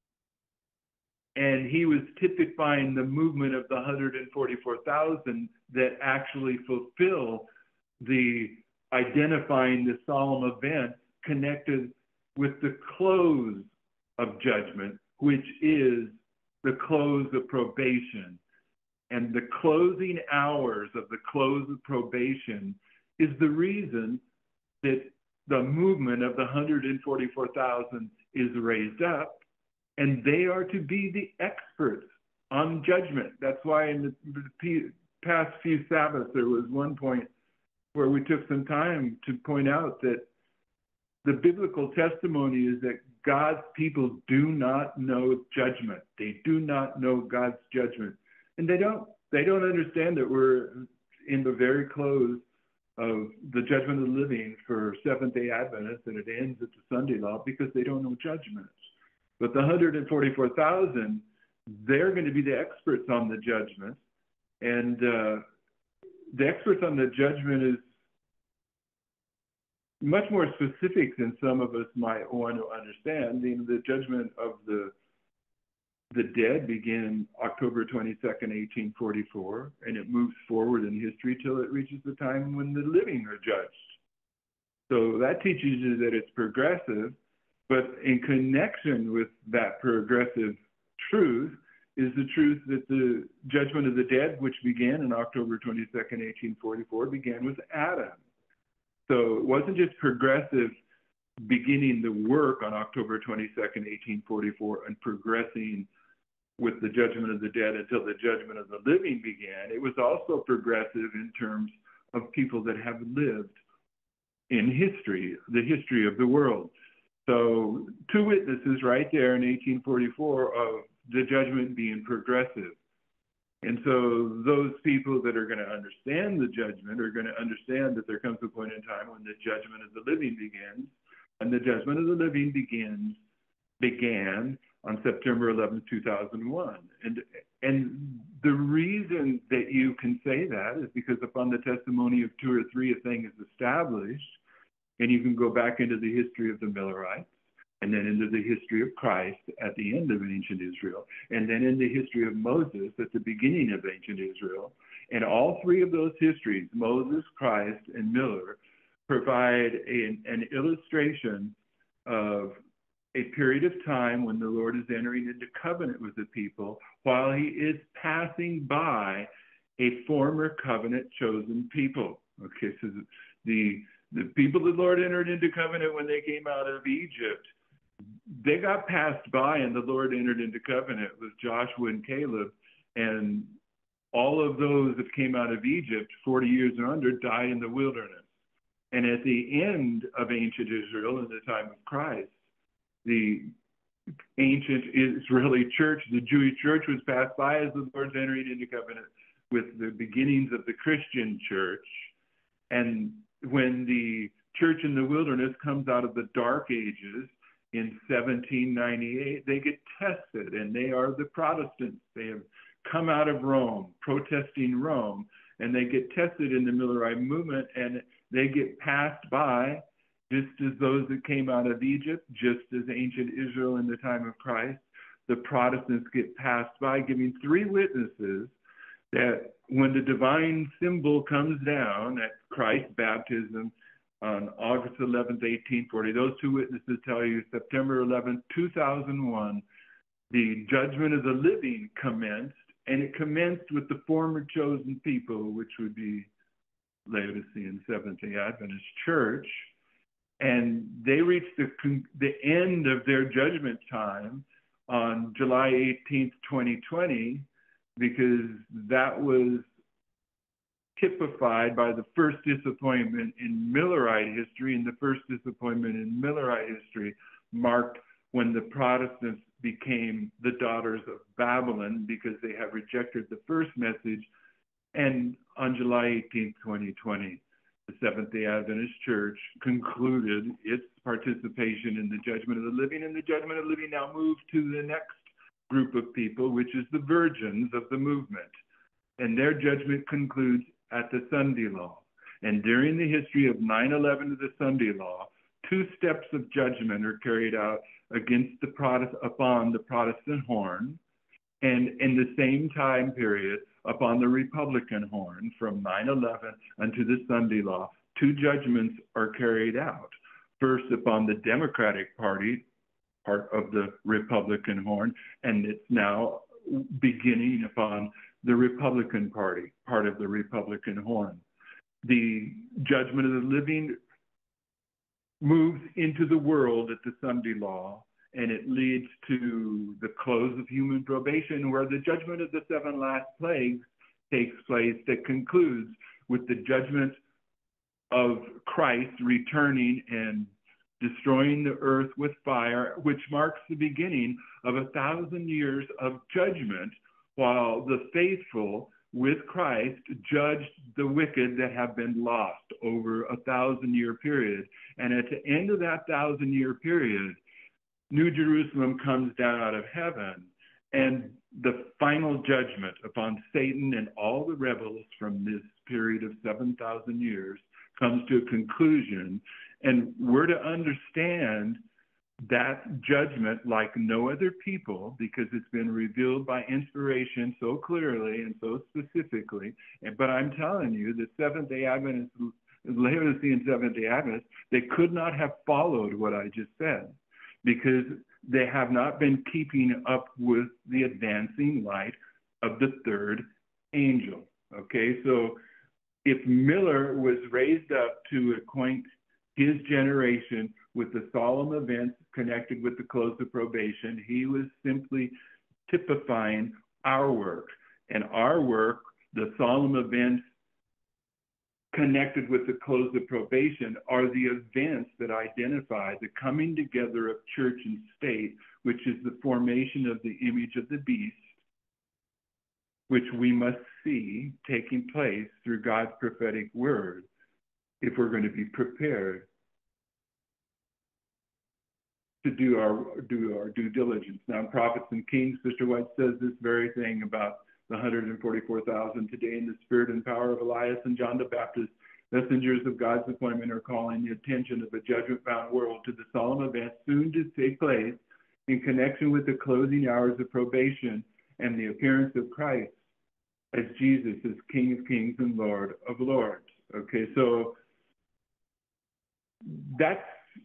and he was typifying the movement of the one hundred forty-four thousand that actually fulfill the identifying the solemn events connected with the close of judgment, which is the close of probation. And the closing hours of the close of probation is the reason that the movement of the one hundred forty-four thousand is raised up, and they are to be the experts on judgment. That's why in the past few Sabbaths, there was one point where we took some time to point out that the biblical testimony is that God's people do not know judgment. They do not know God's judgment. And they don't. They don't understand that we're in the very close of the judgment of the living for Seventh-day Adventists, and it ends at the Sunday law, because they don't know judgment. But the one hundred forty-four thousand, they're going to be the experts on the judgment. And uh, the experts on the judgment is much more specific than some of us might want to understand. The, the judgment of the the dead begin October twenty-second, eighteen forty-four, and it moves forward in history till it reaches the time when the living are judged. So that teaches you that it's progressive, but in connection with that progressive truth is the truth that the judgment of the dead, which began on October twenty-second, eighteen forty-four, began with Adam. So it wasn't just progressive beginning the work on October twenty-second, eighteen forty-four, and progressing with the judgment of the dead until the judgment of the living began. It was also progressive in terms of people that have lived in history, the history of the world. So two witnesses right there in eighteen forty-four of the judgment being progressive. And so those people that are going to understand the judgment are going to understand that there comes a point in time when the judgment of the living begins, and the judgment of the living begins, began on September eleventh, two thousand one. And, and the reason that you can say that is because upon the testimony of two or three, a thing is established, and you can go back into the history of the Millerites, and then into the history of Christ at the end of ancient Israel, and then in the history of Moses at the beginning of ancient Israel. And all three of those histories, Moses, Christ, and Miller, provide a, an illustration of a period of time when the Lord is entering into covenant with the people while he is passing by a former covenant chosen people. Okay, so the, the people the Lord entered into covenant when they came out of Egypt, they got passed by, and the Lord entered into covenant with Joshua and Caleb, and all of those that came out of Egypt, forty years and under, died in the wilderness. And at the end of ancient Israel, in the time of Christ, the ancient Israeli church, the Jewish church, was passed by as the Lord's entering into covenant with the beginnings of the Christian church. And when the church in the wilderness comes out of the dark ages, in seventeen ninety-eight, they get tested, and they are the Protestants. They have come out of Rome, protesting Rome, and they get tested in the Millerite movement, and they get passed by, just as those that came out of Egypt, just as ancient Israel in the time of Christ. The Protestants get passed by, giving three witnesses that when the divine symbol comes down at Christ's baptism, on August eleventh, eighteen forty, those two witnesses tell you September eleventh, two thousand one, the judgment of the living commenced, and it commenced with the former chosen people, which would be Laodicean Seventh-day Adventist Church. And they reached the, the end of their judgment time on July eighteenth, twenty twenty, because that was typified by the first disappointment in Millerite history, and the first disappointment in Millerite history marked when the Protestants became the daughters of Babylon because they have rejected the first message. And on July eighteenth, twenty twenty, the Seventh-day Adventist Church concluded its participation in the judgment of the living, and the judgment of the living now moved to the next group of people, which is the virgins of the movement. And their judgment concludes at the Sunday Law. And during the history of nine eleven of the Sunday Law, two steps of judgment are carried out against the Protestant, upon the Protestant horn, and in the same time period upon the Republican horn from nine eleven unto the Sunday Law. Two judgments are carried out. First upon the Democratic Party, part of the Republican horn, and it's now beginning upon the Republican Party, part of the Republican horn. The judgment of the living moves into the world at the Sunday Law, and it leads to the close of human probation, where the judgment of the seven last plagues takes place, that concludes with the judgment of Christ returning and destroying the earth with fire, which marks the beginning of a thousand years of judgment, while the faithful with Christ judged the wicked that have been lost over a thousand year period. And at the end of that thousand year period, New Jerusalem comes down out of heaven, and the final judgment upon Satan and all the rebels from this period of seven thousand years comes to a conclusion. And we're to understand that judgment like no other people, because it's been revealed by inspiration so clearly and so specifically. But I'm telling you, the Seventh-day Adventists, Laodicean Seventh-day Adventists, they could not have followed what I just said, because they have not been keeping up with the advancing light of the third angel. Okay, so if Miller was raised up to acquaint his generation with the solemn events connected with the close of probation, he was simply typifying our work. And our work, the solemn events connected with the close of probation, are the events that identify the coming together of church and state, which is the formation of the image of the beast, which we must see taking place through God's prophetic word if we're going to be prepared to do our do our due diligence. Now, in Prophets and Kings, Sister White says this very thing about the one hundred forty-four thousand today in the spirit and power of Elias and John the Baptist. Messengers of God's appointment are calling the attention of the judgment-bound world to the solemn events soon to take place in connection with the closing hours of probation and the appearance of Christ as Jesus is King of Kings and Lord of Lords. Okay, so that's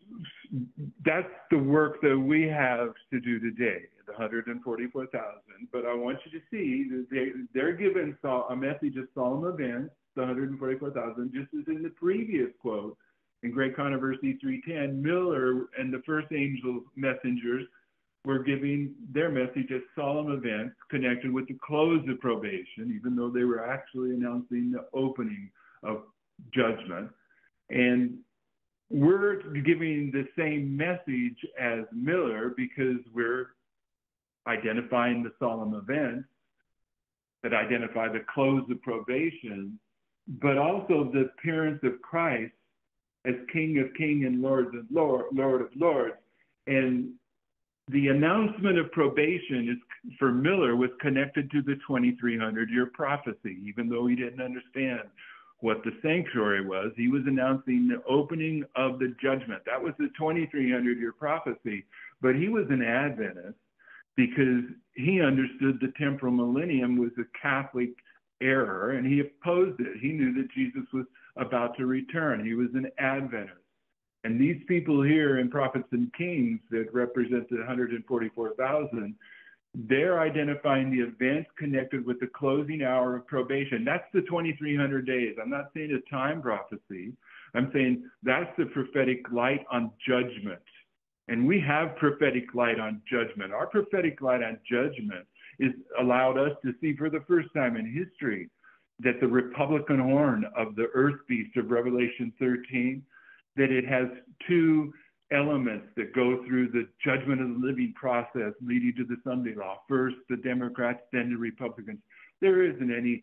that's the work that we have to do today, the one hundred forty-four thousand. But I want you to see that they, they're given a message of solemn events, the one hundred forty-four thousand, just as in the previous quote in Great Controversy three ten, Miller and the first angel messengers were giving their message as solemn events connected with the close of probation, even though they were actually announcing the opening of judgment. And we're giving the same message as Miller because we're identifying the solemn events that identify the close of probation, but also the appearance of Christ as King of Kings and Lord of Lord, Lord of Lords. And the announcement of probation is, for Miller, was connected to the twenty-three hundred year prophecy. Even though he didn't understand what the sanctuary was, he was announcing the opening of the judgment. That was the twenty-three hundred year prophecy. But he was an Adventist because he understood the temporal millennium was a Catholic error, and he opposed it. He knew that Jesus was about to return. He was an Adventist. And these people here in Prophets and Kings that represent the one hundred forty-four thousand, they're identifying the events connected with the closing hour of probation. That's the twenty-three hundred days. I'm not saying a time prophecy. I'm saying that's the prophetic light on judgment. And we have prophetic light on judgment. Our prophetic light on judgment is allowed us to see for the first time in history that the Republican horn of the earth beast of Revelation thirteen, that it has two elements that go through the judgment of the living process leading to the Sunday law. First, the Democrats, then the Republicans. There isn't any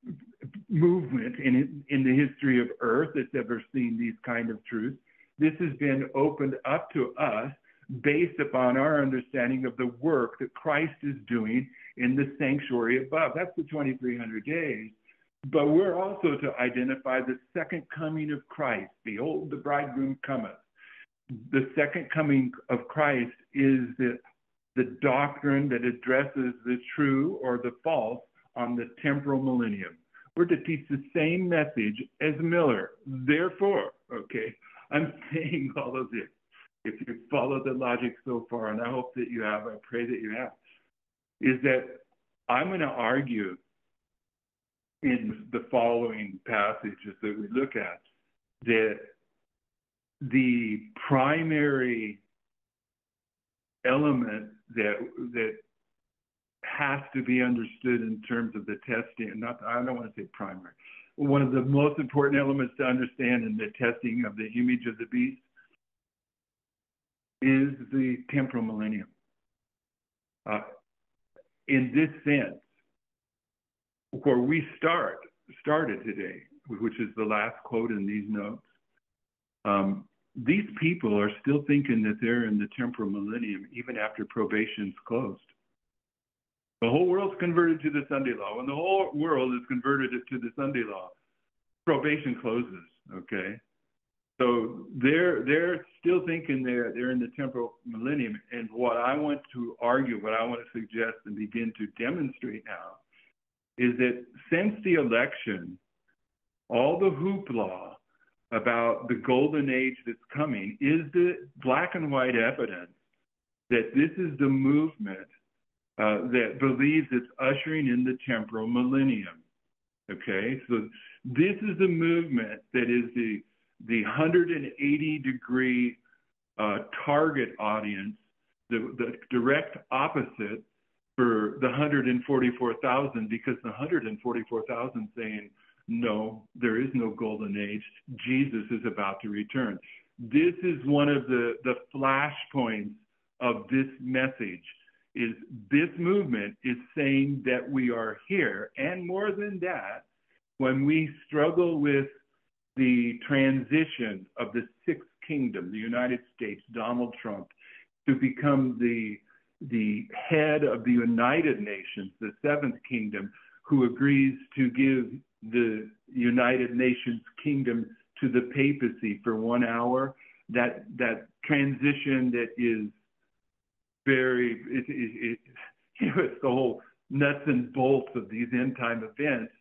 movement in, in the history of earth that's ever seen these kind of truths. This has been opened up to us based upon our understanding of the work that Christ is doing in the sanctuary above. That's the twenty-three hundred days. But we're also to identify the second coming of Christ. Behold, the bridegroom cometh. The second coming of Christ is the, the doctrine that addresses the true or the false on the temporal millennium. We're to teach the same message as Miller. Therefore, okay, I'm saying all of this. If you follow the logic so far, and I hope that you have, I pray that you have, is that I'm going to argue in the following passages that we look at that the primary element that that has to be understood in terms of the testing, not I don't want to say primary, one of the most important elements to understand in the testing of the image of the beast is the temporal millennium. Uh, in this sense, where we start started today, which is the last quote in these notes, um, these people are still thinking that they're in the temporal millennium even after probation's closed. The whole world's converted to the Sunday law. When the whole world is converted to the Sunday law, probation closes, okay? So they're they're still thinking they're they're in the temporal millennium. And what I want to argue, what I want to suggest and begin to demonstrate now, is that since the election, all the hoopla about the golden age that's coming is the black and white evidence that this is the movement uh, that believes it's ushering in the temporal millennium. Okay, so this is the movement that is the the one hundred eighty degree uh, target audience, the, the direct opposite for the one hundred forty-four thousand, because the one hundred forty-four thousand saying, no, there is no golden age. Jesus is about to return. This is one of the, the flashpoints of this message, is this movement is saying that we are here. And more than that, when we struggle with the transition of the sixth kingdom, the United States, Donald Trump, to become the, the head of the United Nations, the seventh kingdom, who agrees to give the United Nations kingdom to the papacy for one hour, that that transition that is very, it, it, it, you know, it's the whole nuts and bolts of these end time events.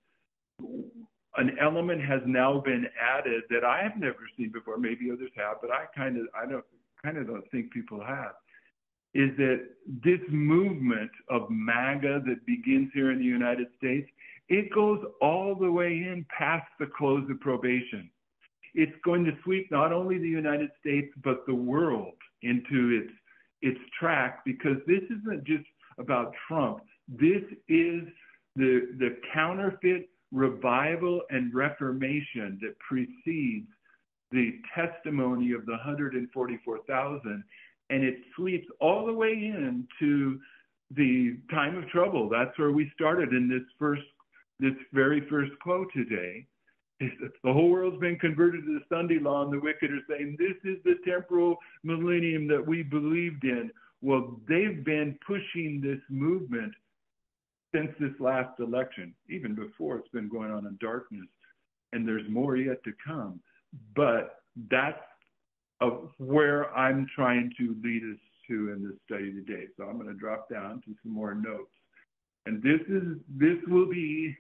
An element has now been added that I have never seen before. Maybe others have, but I kind of, I don't, kind of don't think people have. Is that this movement of MAGA that begins here in the United States, it goes all the way in past the close of probation. It's going to sweep not only the United States, but the world into its, its track, because this isn't just about Trump. This is the, the counterfeit revival and reformation that precedes the testimony of the one hundred forty-four thousand, and it sweeps all the way into the time of trouble. That's where we started in this first, this very first quote today. Is that the whole world's been converted to the Sunday law, and the wicked are saying, this is the temporal millennium that we believed in. Well, they've been pushing this movement since this last election, even before. It's been going on in darkness, and there's more yet to come. But that's of where I'm trying to lead us to in this study today. So I'm going to drop down to some more notes. And this is this will be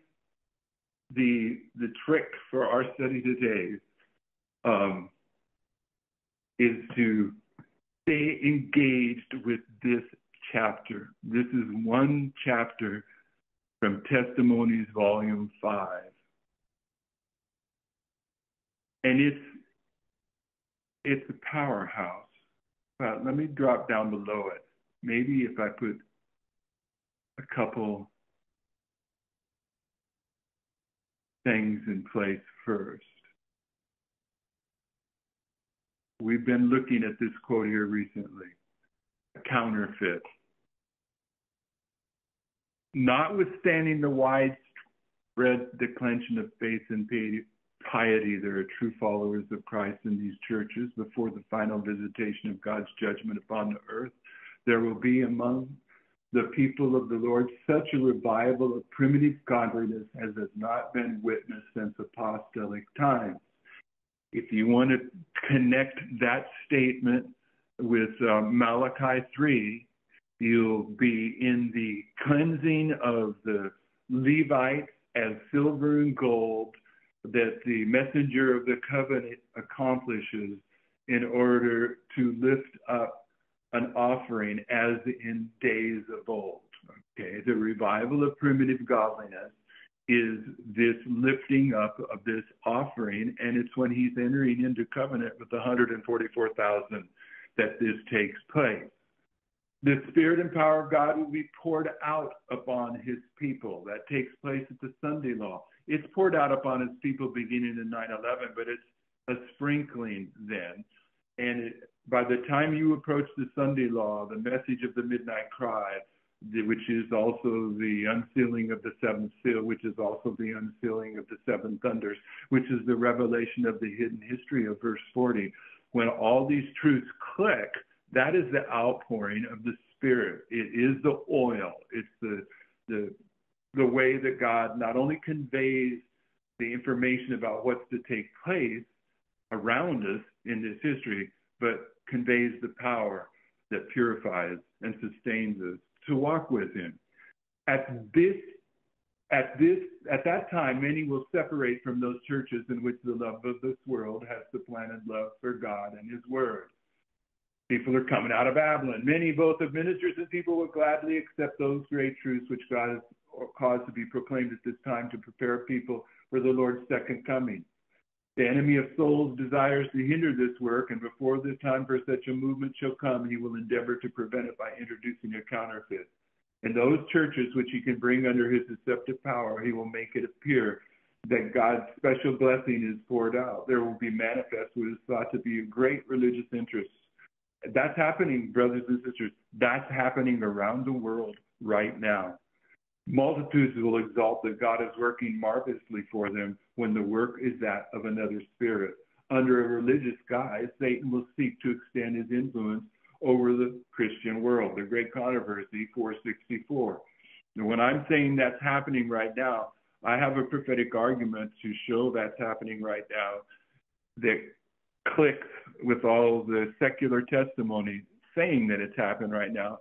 the the trick for our study today, um, is to stay engaged with this chapter. This is one chapter from Testimonies, Volume five. And it's it's a powerhouse. But let me drop down below it. Maybe if I put a couple things in place first. We've been looking at this quote here recently, a counterfeit. Notwithstanding the widespread declension of faith and piety, there are true followers of Christ in these churches. Before the final visitation of God's judgment upon the earth, there will be among the people of the Lord such a revival of primitive godliness as has not been witnessed since apostolic times. If you want to connect that statement with uh, Malachi three, you'll be in the cleansing of the Levites as silver and gold that the messenger of the covenant accomplishes in order to lift up an offering as in days of old. Okay, the revival of primitive godliness is this lifting up of this offering, and it's when he's entering into covenant with the one hundred forty-four thousand that this takes place. The Spirit and power of God will be poured out upon his people. That takes place at the Sunday law. It's poured out upon his people beginning in nine eleven, but it's a sprinkling then. And it, by the time you approach the Sunday law, the message of the midnight cry, the, which is also the unsealing of the seventh seal, which is also the unsealing of the seven thunders, which is the revelation of the hidden history of verse forty. When all these truths click, that is the outpouring of the Spirit. It is the oil. It's the, the, the way that God not only conveys the information about what's to take place, around us in this history, but conveys the power that purifies and sustains us to walk with him. At this, at this, at that time, many will separate from those churches in which the love of this world has supplanted love for God and his word. People are coming out of Babylon. Many, both of ministers and people, will gladly accept those great truths which God has caused to be proclaimed at this time to prepare people for the Lord's second coming. The enemy of souls desires to hinder this work, and before the time for such a movement shall come, he will endeavor to prevent it by introducing a counterfeit. In those churches which he can bring under his deceptive power, he will make it appear that God's special blessing is poured out. There will be manifest what is thought to be a great religious interest. That's happening, brothers and sisters. That's happening around the world right now. Multitudes will exalt that God is working marvelously for them when the work is that of another spirit. Under a religious guise, Satan will seek to extend his influence over the Christian world. The Great Controversy, four sixty-four. And when I'm saying that's happening right now, I have a prophetic argument to show that's happening right now that clicks with all the secular testimony saying that it's happened right now,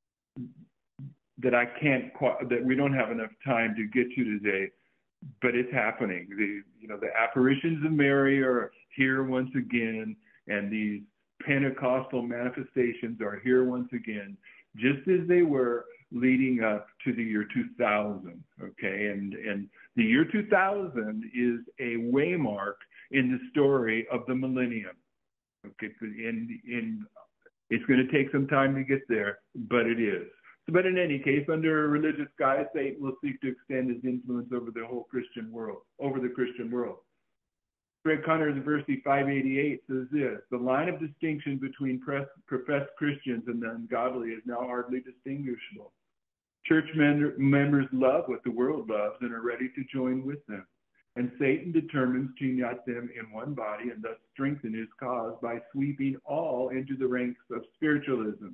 that I can't, that we don't have enough time to get to today, but it's happening. The, you know, the apparitions of Mary are here once again, and these Pentecostal manifestations are here once again, just as they were leading up to the year two thousand, okay? And, and the year two thousand is a waymark in the story of the millennium, okay? And, and it's going to take some time to get there, but it is. But in any case, under a religious guise, Satan will seek to extend his influence over the whole Christian world, over the Christian world. Greg Controversy five eighty-eight says this: the line of distinction between professed Christians and the ungodly is now hardly distinguishable. Church members love what the world loves and are ready to join with them. And Satan determines to unite them in one body and thus strengthen his cause by sweeping all into the ranks of spiritualism.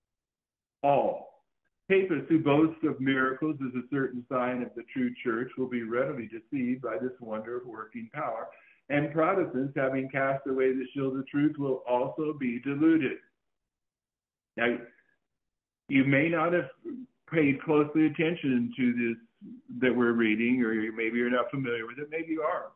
All. Papists who boast of miracles as a certain sign of the true church will be readily deceived by this wonder of working power. And Protestants, having cast away the shield of truth, will also be deluded. Now, you may not have paid closely attention to this that we're reading, or maybe you're not familiar with it, maybe you are.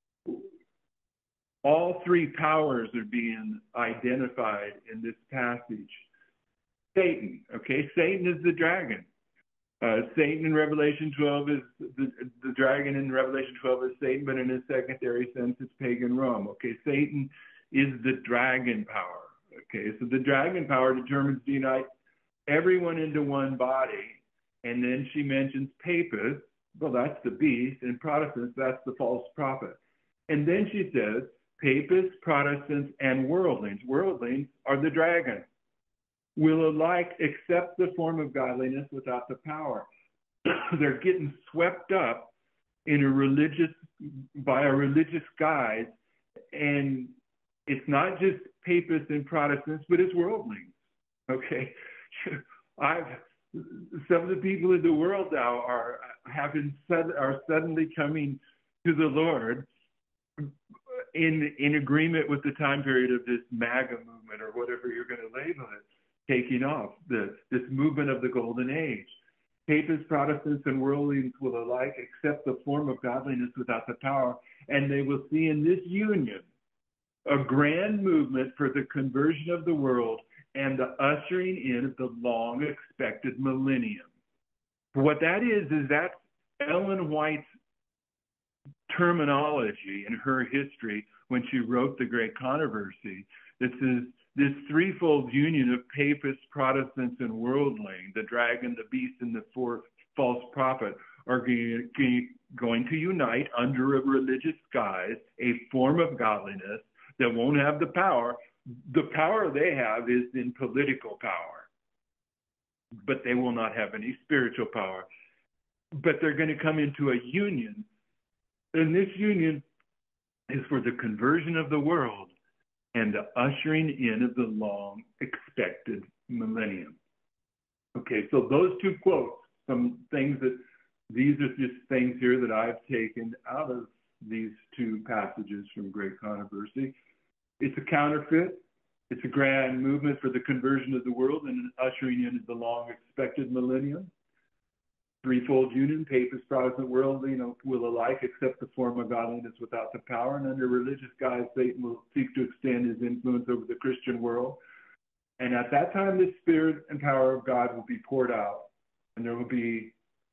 All three powers are being identified in this passage. Satan, okay? Satan is the dragon. Uh, Satan in Revelation twelve is, the, the dragon in Revelation twelve is Satan, but in a secondary sense, it's pagan Rome, okay? Satan is the dragon power, okay? So the dragon power determines to unite everyone into one body, and then she mentions papists, well, that's the beast, and Protestants, that's the false prophet. And then she says, papists, Protestants, and worldlings. Worldlings are the dragon. Will alike accept the form of godliness without the power. They're getting swept up in a religious, by a religious guise, and it's not just papists and Protestants, but it's worldlings, okay? I've, some of the people in the world now are having, are suddenly coming to the Lord in, in agreement with the time period of this MAGA movement, or whatever you're going to label it, taking off, the, this movement of the golden age. Papists, Protestants, and worldlings will alike accept the form of godliness without the power, and they will see in this union a grand movement for the conversion of the world and the ushering in of the long-expected millennium. What that is, is that's Ellen White's terminology in her history when she wrote The Great Controversy. This is this threefold union of papists, Protestants, and worldling, the dragon, the beast, and the fourth false prophet, are going to unite under a religious guise, a form of godliness that won't have the power. The power they have is in political power, but they will not have any spiritual power. But they're going to come into a union, and this union is for the conversion of the world and the ushering in of the long-expected millennium. Okay, so those two quotes, some things that, these are just things here that I've taken out of these two passages from Great Controversy. It's a counterfeit. It's a grand movement for the conversion of the world and ushering in the long-expected millennium. Threefold union, papist, Protestant, world, you know, will alike accept the form of godliness without the power, and under religious guise, Satan will seek to extend his influence over the Christian world. And at that time, the Spirit and power of God will be poured out, and there will be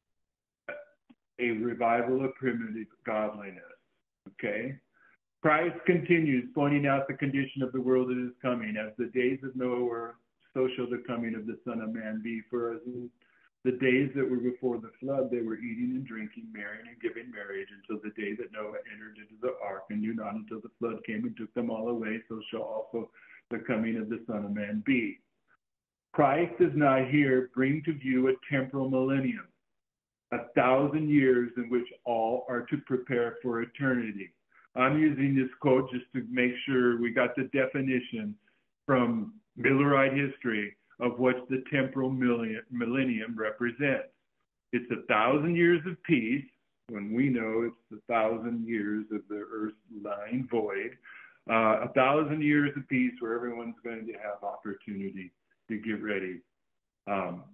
a revival of primitive godliness. Okay? Christ continues, pointing out the condition of the world that is coming. As the days of Noah were, so shall the coming of the Son of Man be. For as in the days that were before the flood, they were eating and drinking, marrying and giving marriage, until the day that Noah entered into the ark, and knew not until the flood came and took them all away. So shall also the coming of the Son of Man be. Christ does not here bring to view a temporal millennium, a thousand years in which all are to prepare for eternity. I'm using this quote just to make sure we got the definition from Millerite history of what the temporal millennium represents. It's a thousand years of peace, when we know it's a thousand years of the earth lying void. Uh, a thousand years of peace where everyone's going to have opportunity to get ready um,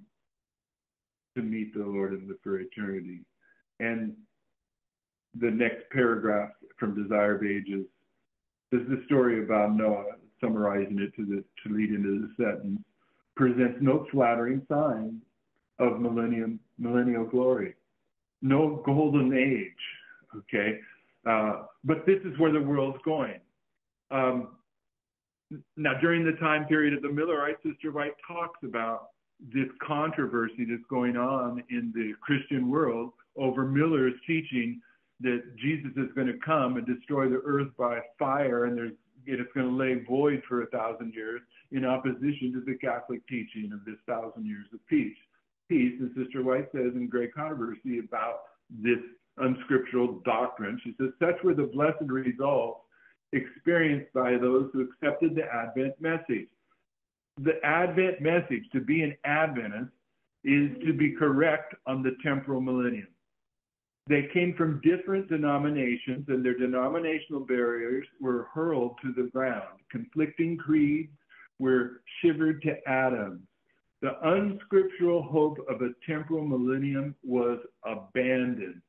to meet the Lord in the, for eternity. And the next paragraph from Desire of Ages is the story about Noah, summarizing it to, the, to lead into the sentence, presents no flattering sign of millennium, millennial glory, no golden age, okay? Uh, but this is where the world's going. Um, now, during the time period of the Millerites, Sister White talks about this controversy that's going on in the Christian world over Miller's teaching that Jesus is going to come and destroy the earth by fire, and there's, it's going to lay void for a thousand years, in opposition to the Catholic teaching of this thousand years of peace. Peace, and Sister White says in Great Controversy about this unscriptural doctrine, she says, such were the blessed results experienced by those who accepted the Advent message. The Advent message, to be an Adventist, is to be correct on the temporal millennium. They came from different denominations, and their denominational barriers were hurled to the ground. Conflicting creeds were shivered to atoms. The unscriptural hope of a temporal millennium was abandoned.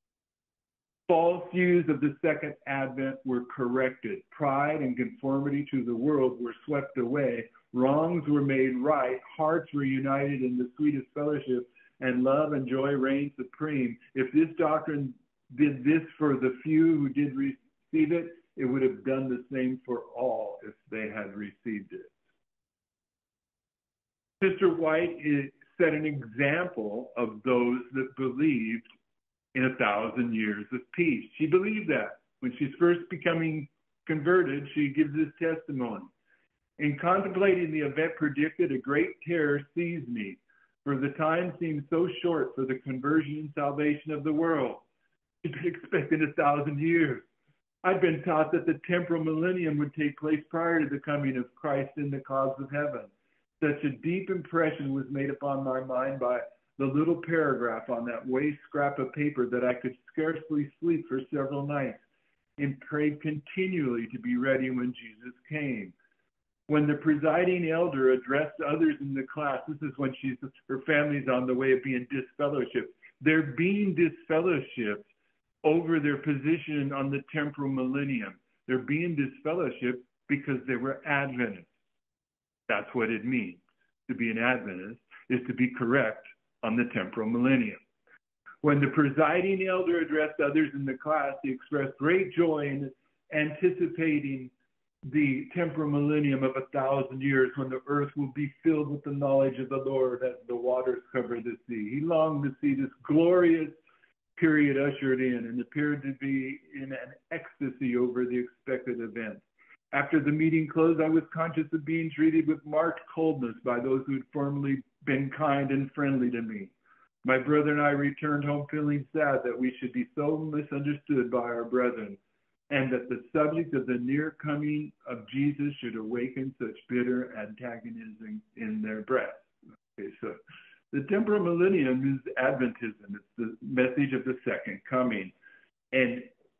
False views of the second advent were corrected. Pride and conformity to the world were swept away. Wrongs were made right. Hearts were united in the sweetest fellowship, and love and joy reigned supreme. If this doctrine did this for the few who did receive it, it would have done the same for all if they had received it. Sister White is, set an example of those that believed in a thousand years of peace. She believed that. When she's first becoming converted, she gives this testimony. In contemplating the event predicted, a great terror seized me, for the time seemed so short for the conversion and salvation of the world. She'd been expecting a thousand years. I'd been taught that the temporal millennium would take place prior to the coming of Christ in the cause of heaven. Such a deep impression was made upon my mind by the little paragraph on that waste scrap of paper that I could scarcely sleep for several nights, and prayed continually to be ready when Jesus came. When the presiding elder addressed others in the class, this is when she's, her family's on the way of being disfellowshipped. They're being disfellowshipped over their position on the temporal millennium. They're being disfellowshipped because they were Adventists. That's what it means. To be an Adventist is to be correct on the temporal millennium. When the presiding elder addressed others in the class, he expressed great joy in anticipating the temporal millennium of a thousand years, when the earth will be filled with the knowledge of the Lord as the waters cover the sea. He longed to see this glorious period ushered in, and appeared to be in an ecstasy over the expected event. After the meeting closed, I was conscious of being treated with marked coldness by those who had formerly been kind and friendly to me. My brother and I returned home feeling sad that we should be so misunderstood by our brethren, and that the subject of the near coming of Jesus should awaken such bitter antagonism in their breasts. Okay, so the temporal millennium is Adventism. It's the message of the second coming. And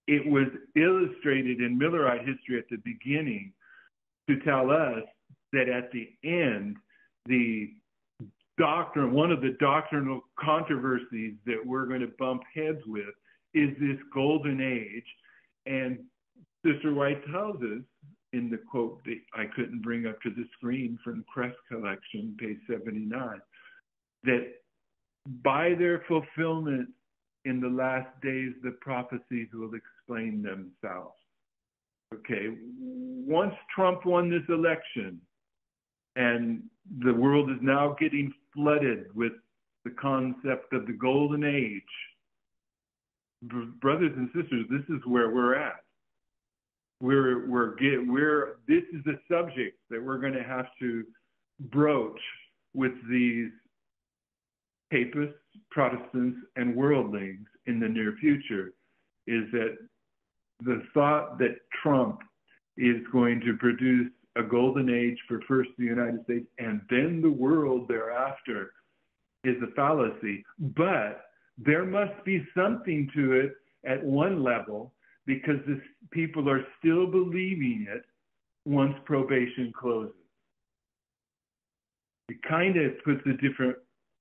it was illustrated in Millerite history at the beginning to tell us that at the end, the doctrine, one of the doctrinal controversies that we're going to bump heads with is this golden age. And Sister White tells us in the quote that I couldn't bring up to the screen from Crest Collection, page seventy-nine, that by their fulfillment in the last days, the prophecies will explain themselves. Okay, once Trump won this election and the world is now getting flooded with the concept of the golden age, brothers and sisters, this is where we're at. We're, we're, get, we're, this is the subject that we're going to have to broach with these papists, Protestants, and worldlings in the near future, is that the thought that Trump is going to produce a golden age for first the United States and then the world thereafter is a fallacy. But there must be something to it at one level, because this, people are still believing it once probation closes. It kind of puts a different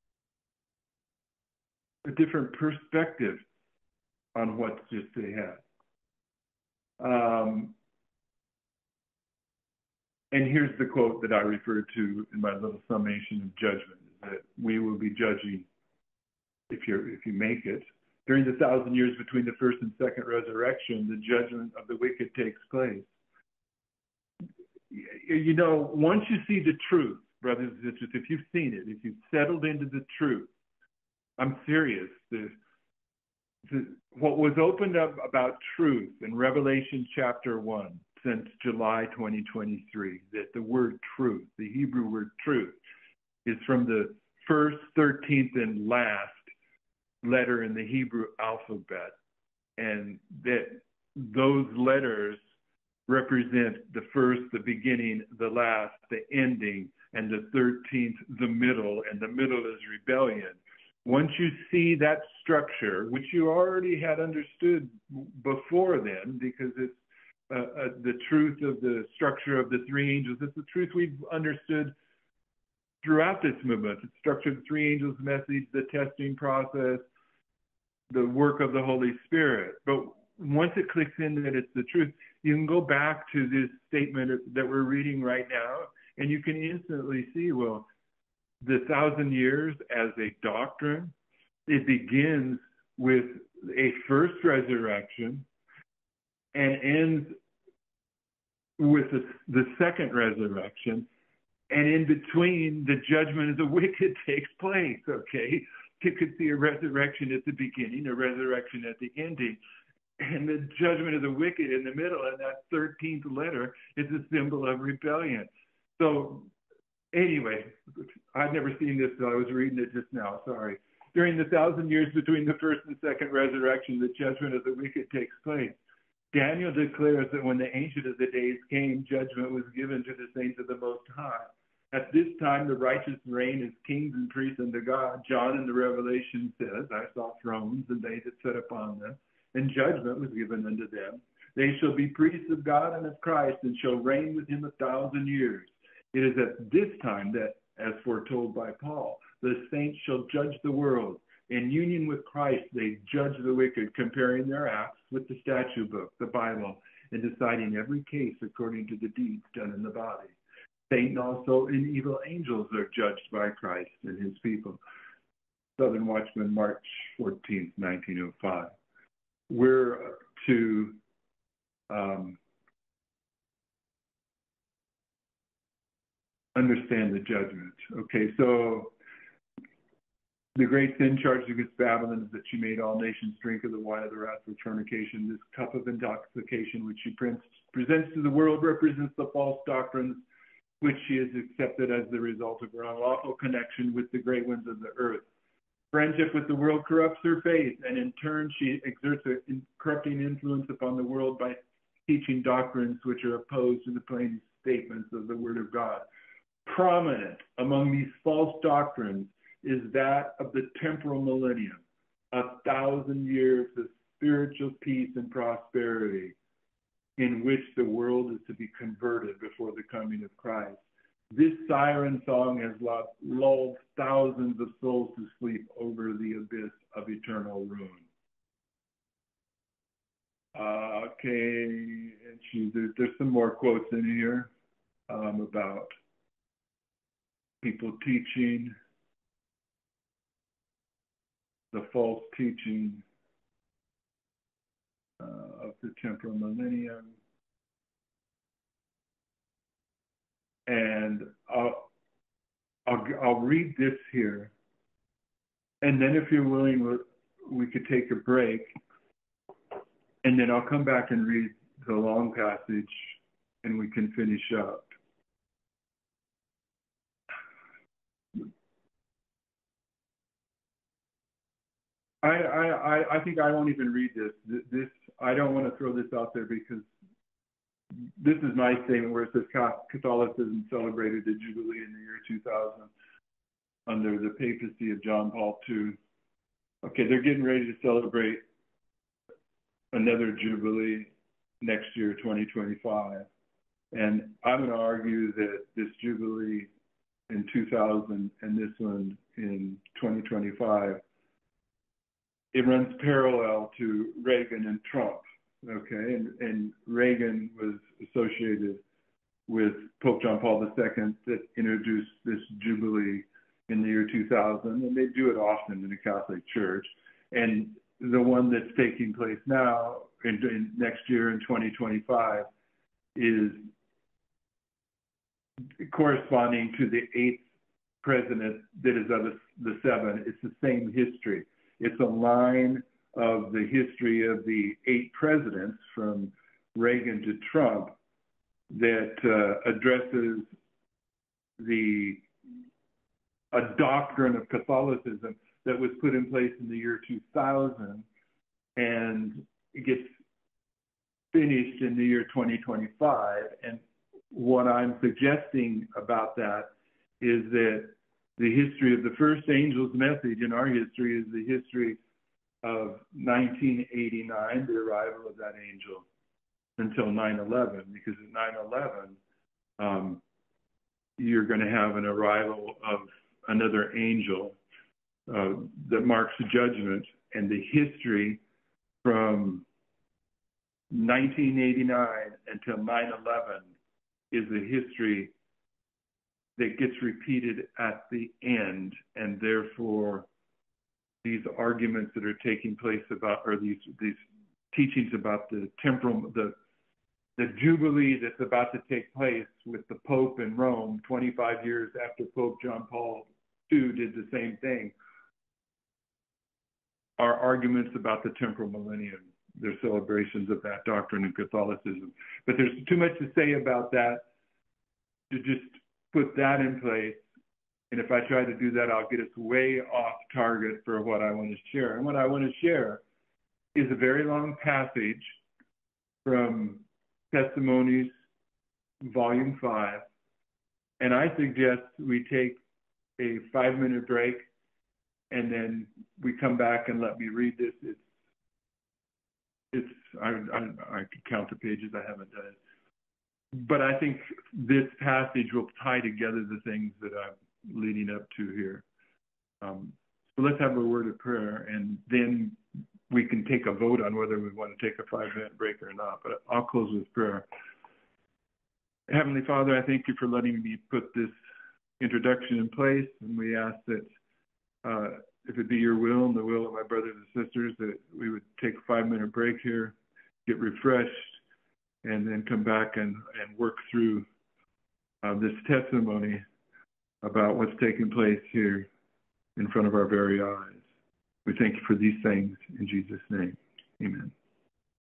a different perspective on what's just ahead. Um, and here's the quote that I referred to in my little summation of judgment, is that we will be judging, if you if you make it, during the thousand years between the first and second resurrection, the judgment of the wicked takes place. You know, once you see the truth, brothers and sisters, if you've seen it, if you've settled into the truth, I'm serious. The, the, what was opened up about truth in Revelation chapter one since July twenty twenty-three, that the word truth, the Hebrew word truth, is from the first, thirteenth, and last letter in the Hebrew alphabet, and that those letters represent the first, the beginning, the last, the ending, and the thirteenth, the middle, and the middle is rebellion. Once you see that structure, which you already had understood before then, because it's uh, uh, the truth of the structure of the three angels, it's the truth we've understood throughout this movement. It's structure of the three angels' message, the testing process, the work of the Holy Spirit. But once it clicks in that it's the truth, you can go back to this statement that we're reading right now, and you can instantly see, well, the thousand years as a doctrine, it begins with a first resurrection and ends with the, the second resurrection. And in between, the judgment of the wicked takes place, okay? You could see a resurrection at the beginning, a resurrection at the ending, and the judgment of the wicked in the middle. And that thirteenth letter is a symbol of rebellion. So anyway, I'd never seen this, so I was reading it just now, sorry. During the thousand years between the first and second resurrection, the judgment of the wicked takes place. Daniel declares that when the Ancient of the Days came, judgment was given to the saints of the Most High. At this time, the righteous reign as kings and priests unto God. John in the Revelation says, I saw thrones, and they that sat upon them, and judgment was given unto them. They shall be priests of God and of Christ, and shall reign with him a thousand years. It is at this time that, as foretold by Paul, the saints shall judge the world. In union with Christ, they judge the wicked, comparing their acts with the statute book, the Bible, and deciding every case according to the deeds done in the body. Satan also and evil angels are judged by Christ and his people. Southern Watchman, March fourteenth, nineteen oh five. We're to um, understand the judgment. Okay, so the great sin charged against Babylon is that she made all nations drink of the wine of the wrath of fornication. This cup of intoxication which she presents to the world represents the false doctrines which she has accepted as the result of her unlawful connection with the great ones of the earth. Friendship with the world corrupts her faith, and in turn she exerts a corrupting influence upon the world by teaching doctrines which are opposed to the plain statements of the Word of God. Prominent among these false doctrines is that of the temporal millennium, a thousand years of spiritual peace and prosperity in which the world is to be converted before the coming of Christ. This siren song has lulled thousands of souls to sleep over the abyss of eternal ruin. Uh, okay, and she, there's, there's some more quotes in here um, about people teaching, the false teaching uh, of the temporal millennium. And I'll, I'll, I'll read this here. And then if you're willing, we could take a break. And then I'll come back and read the long passage and we can finish up. I, I, I think I won't even read this. This I don't want to throw this out there because this is my statement where it says Catholicism celebrated the Jubilee in the year two thousand under the papacy of John Paul the Second. Okay, they're getting ready to celebrate another Jubilee next year, twenty twenty-five. And I'm going to argue that this Jubilee in two thousand and this one in twenty twenty-five, it runs parallel to Reagan and Trump. Okay, and, and Reagan was associated with Pope John Paul the Second that introduced this Jubilee in the year two thousand, and they do it often in the Catholic Church. And the one that's taking place now, in, in next year in twenty twenty-five, is corresponding to the eighth president that is of the seven. It's the same history. It's a line of the history of the eight presidents from Reagan to Trump that uh, addresses the a doctrine of Catholicism that was put in place in the year two thousand and it gets finished in the year twenty twenty-five. And what I'm suggesting about that is that the history of the first angel's message in our history is the history of nineteen eighty-nine, the arrival of that angel, until nine eleven, because at nine eleven, um, you're going to have an arrival of another angel uh, that marks the judgment, and the history from nineteen eighty-nine until nine eleven is the history that gets repeated at the end, and therefore these arguments that are taking place about, or these these teachings about the temporal, the the Jubilee that's about to take place with the Pope in Rome twenty-five years after Pope John Paul the Second did the same thing, are arguments about the temporal millennium. They're celebrations of that doctrine in Catholicism. But there's too much to say about that to just put that in place. And if I try to do that, I'll get us way off target for what I want to share. And what I want to share is a very long passage from Testimonies, Volume five. And I suggest we take a five-minute break, and then we come back and let me read this. It's, it's I, I, I could count the pages. I haven't done it. But I think this passage will tie together the things that I'm leading up to here. Um, so let's have a word of prayer, and then we can take a vote on whether we want to take a five-minute break or not. But I'll close with prayer. Heavenly Father, I thank you for letting me put this introduction in place, and we ask that uh, if it be your will and the will of my brothers and sisters, that we would take a five-minute break here, get refreshed, and then come back and, and work through uh, this testimony about what's taking place here in front of our very eyes. We thank you for these things in Jesus' name. Amen.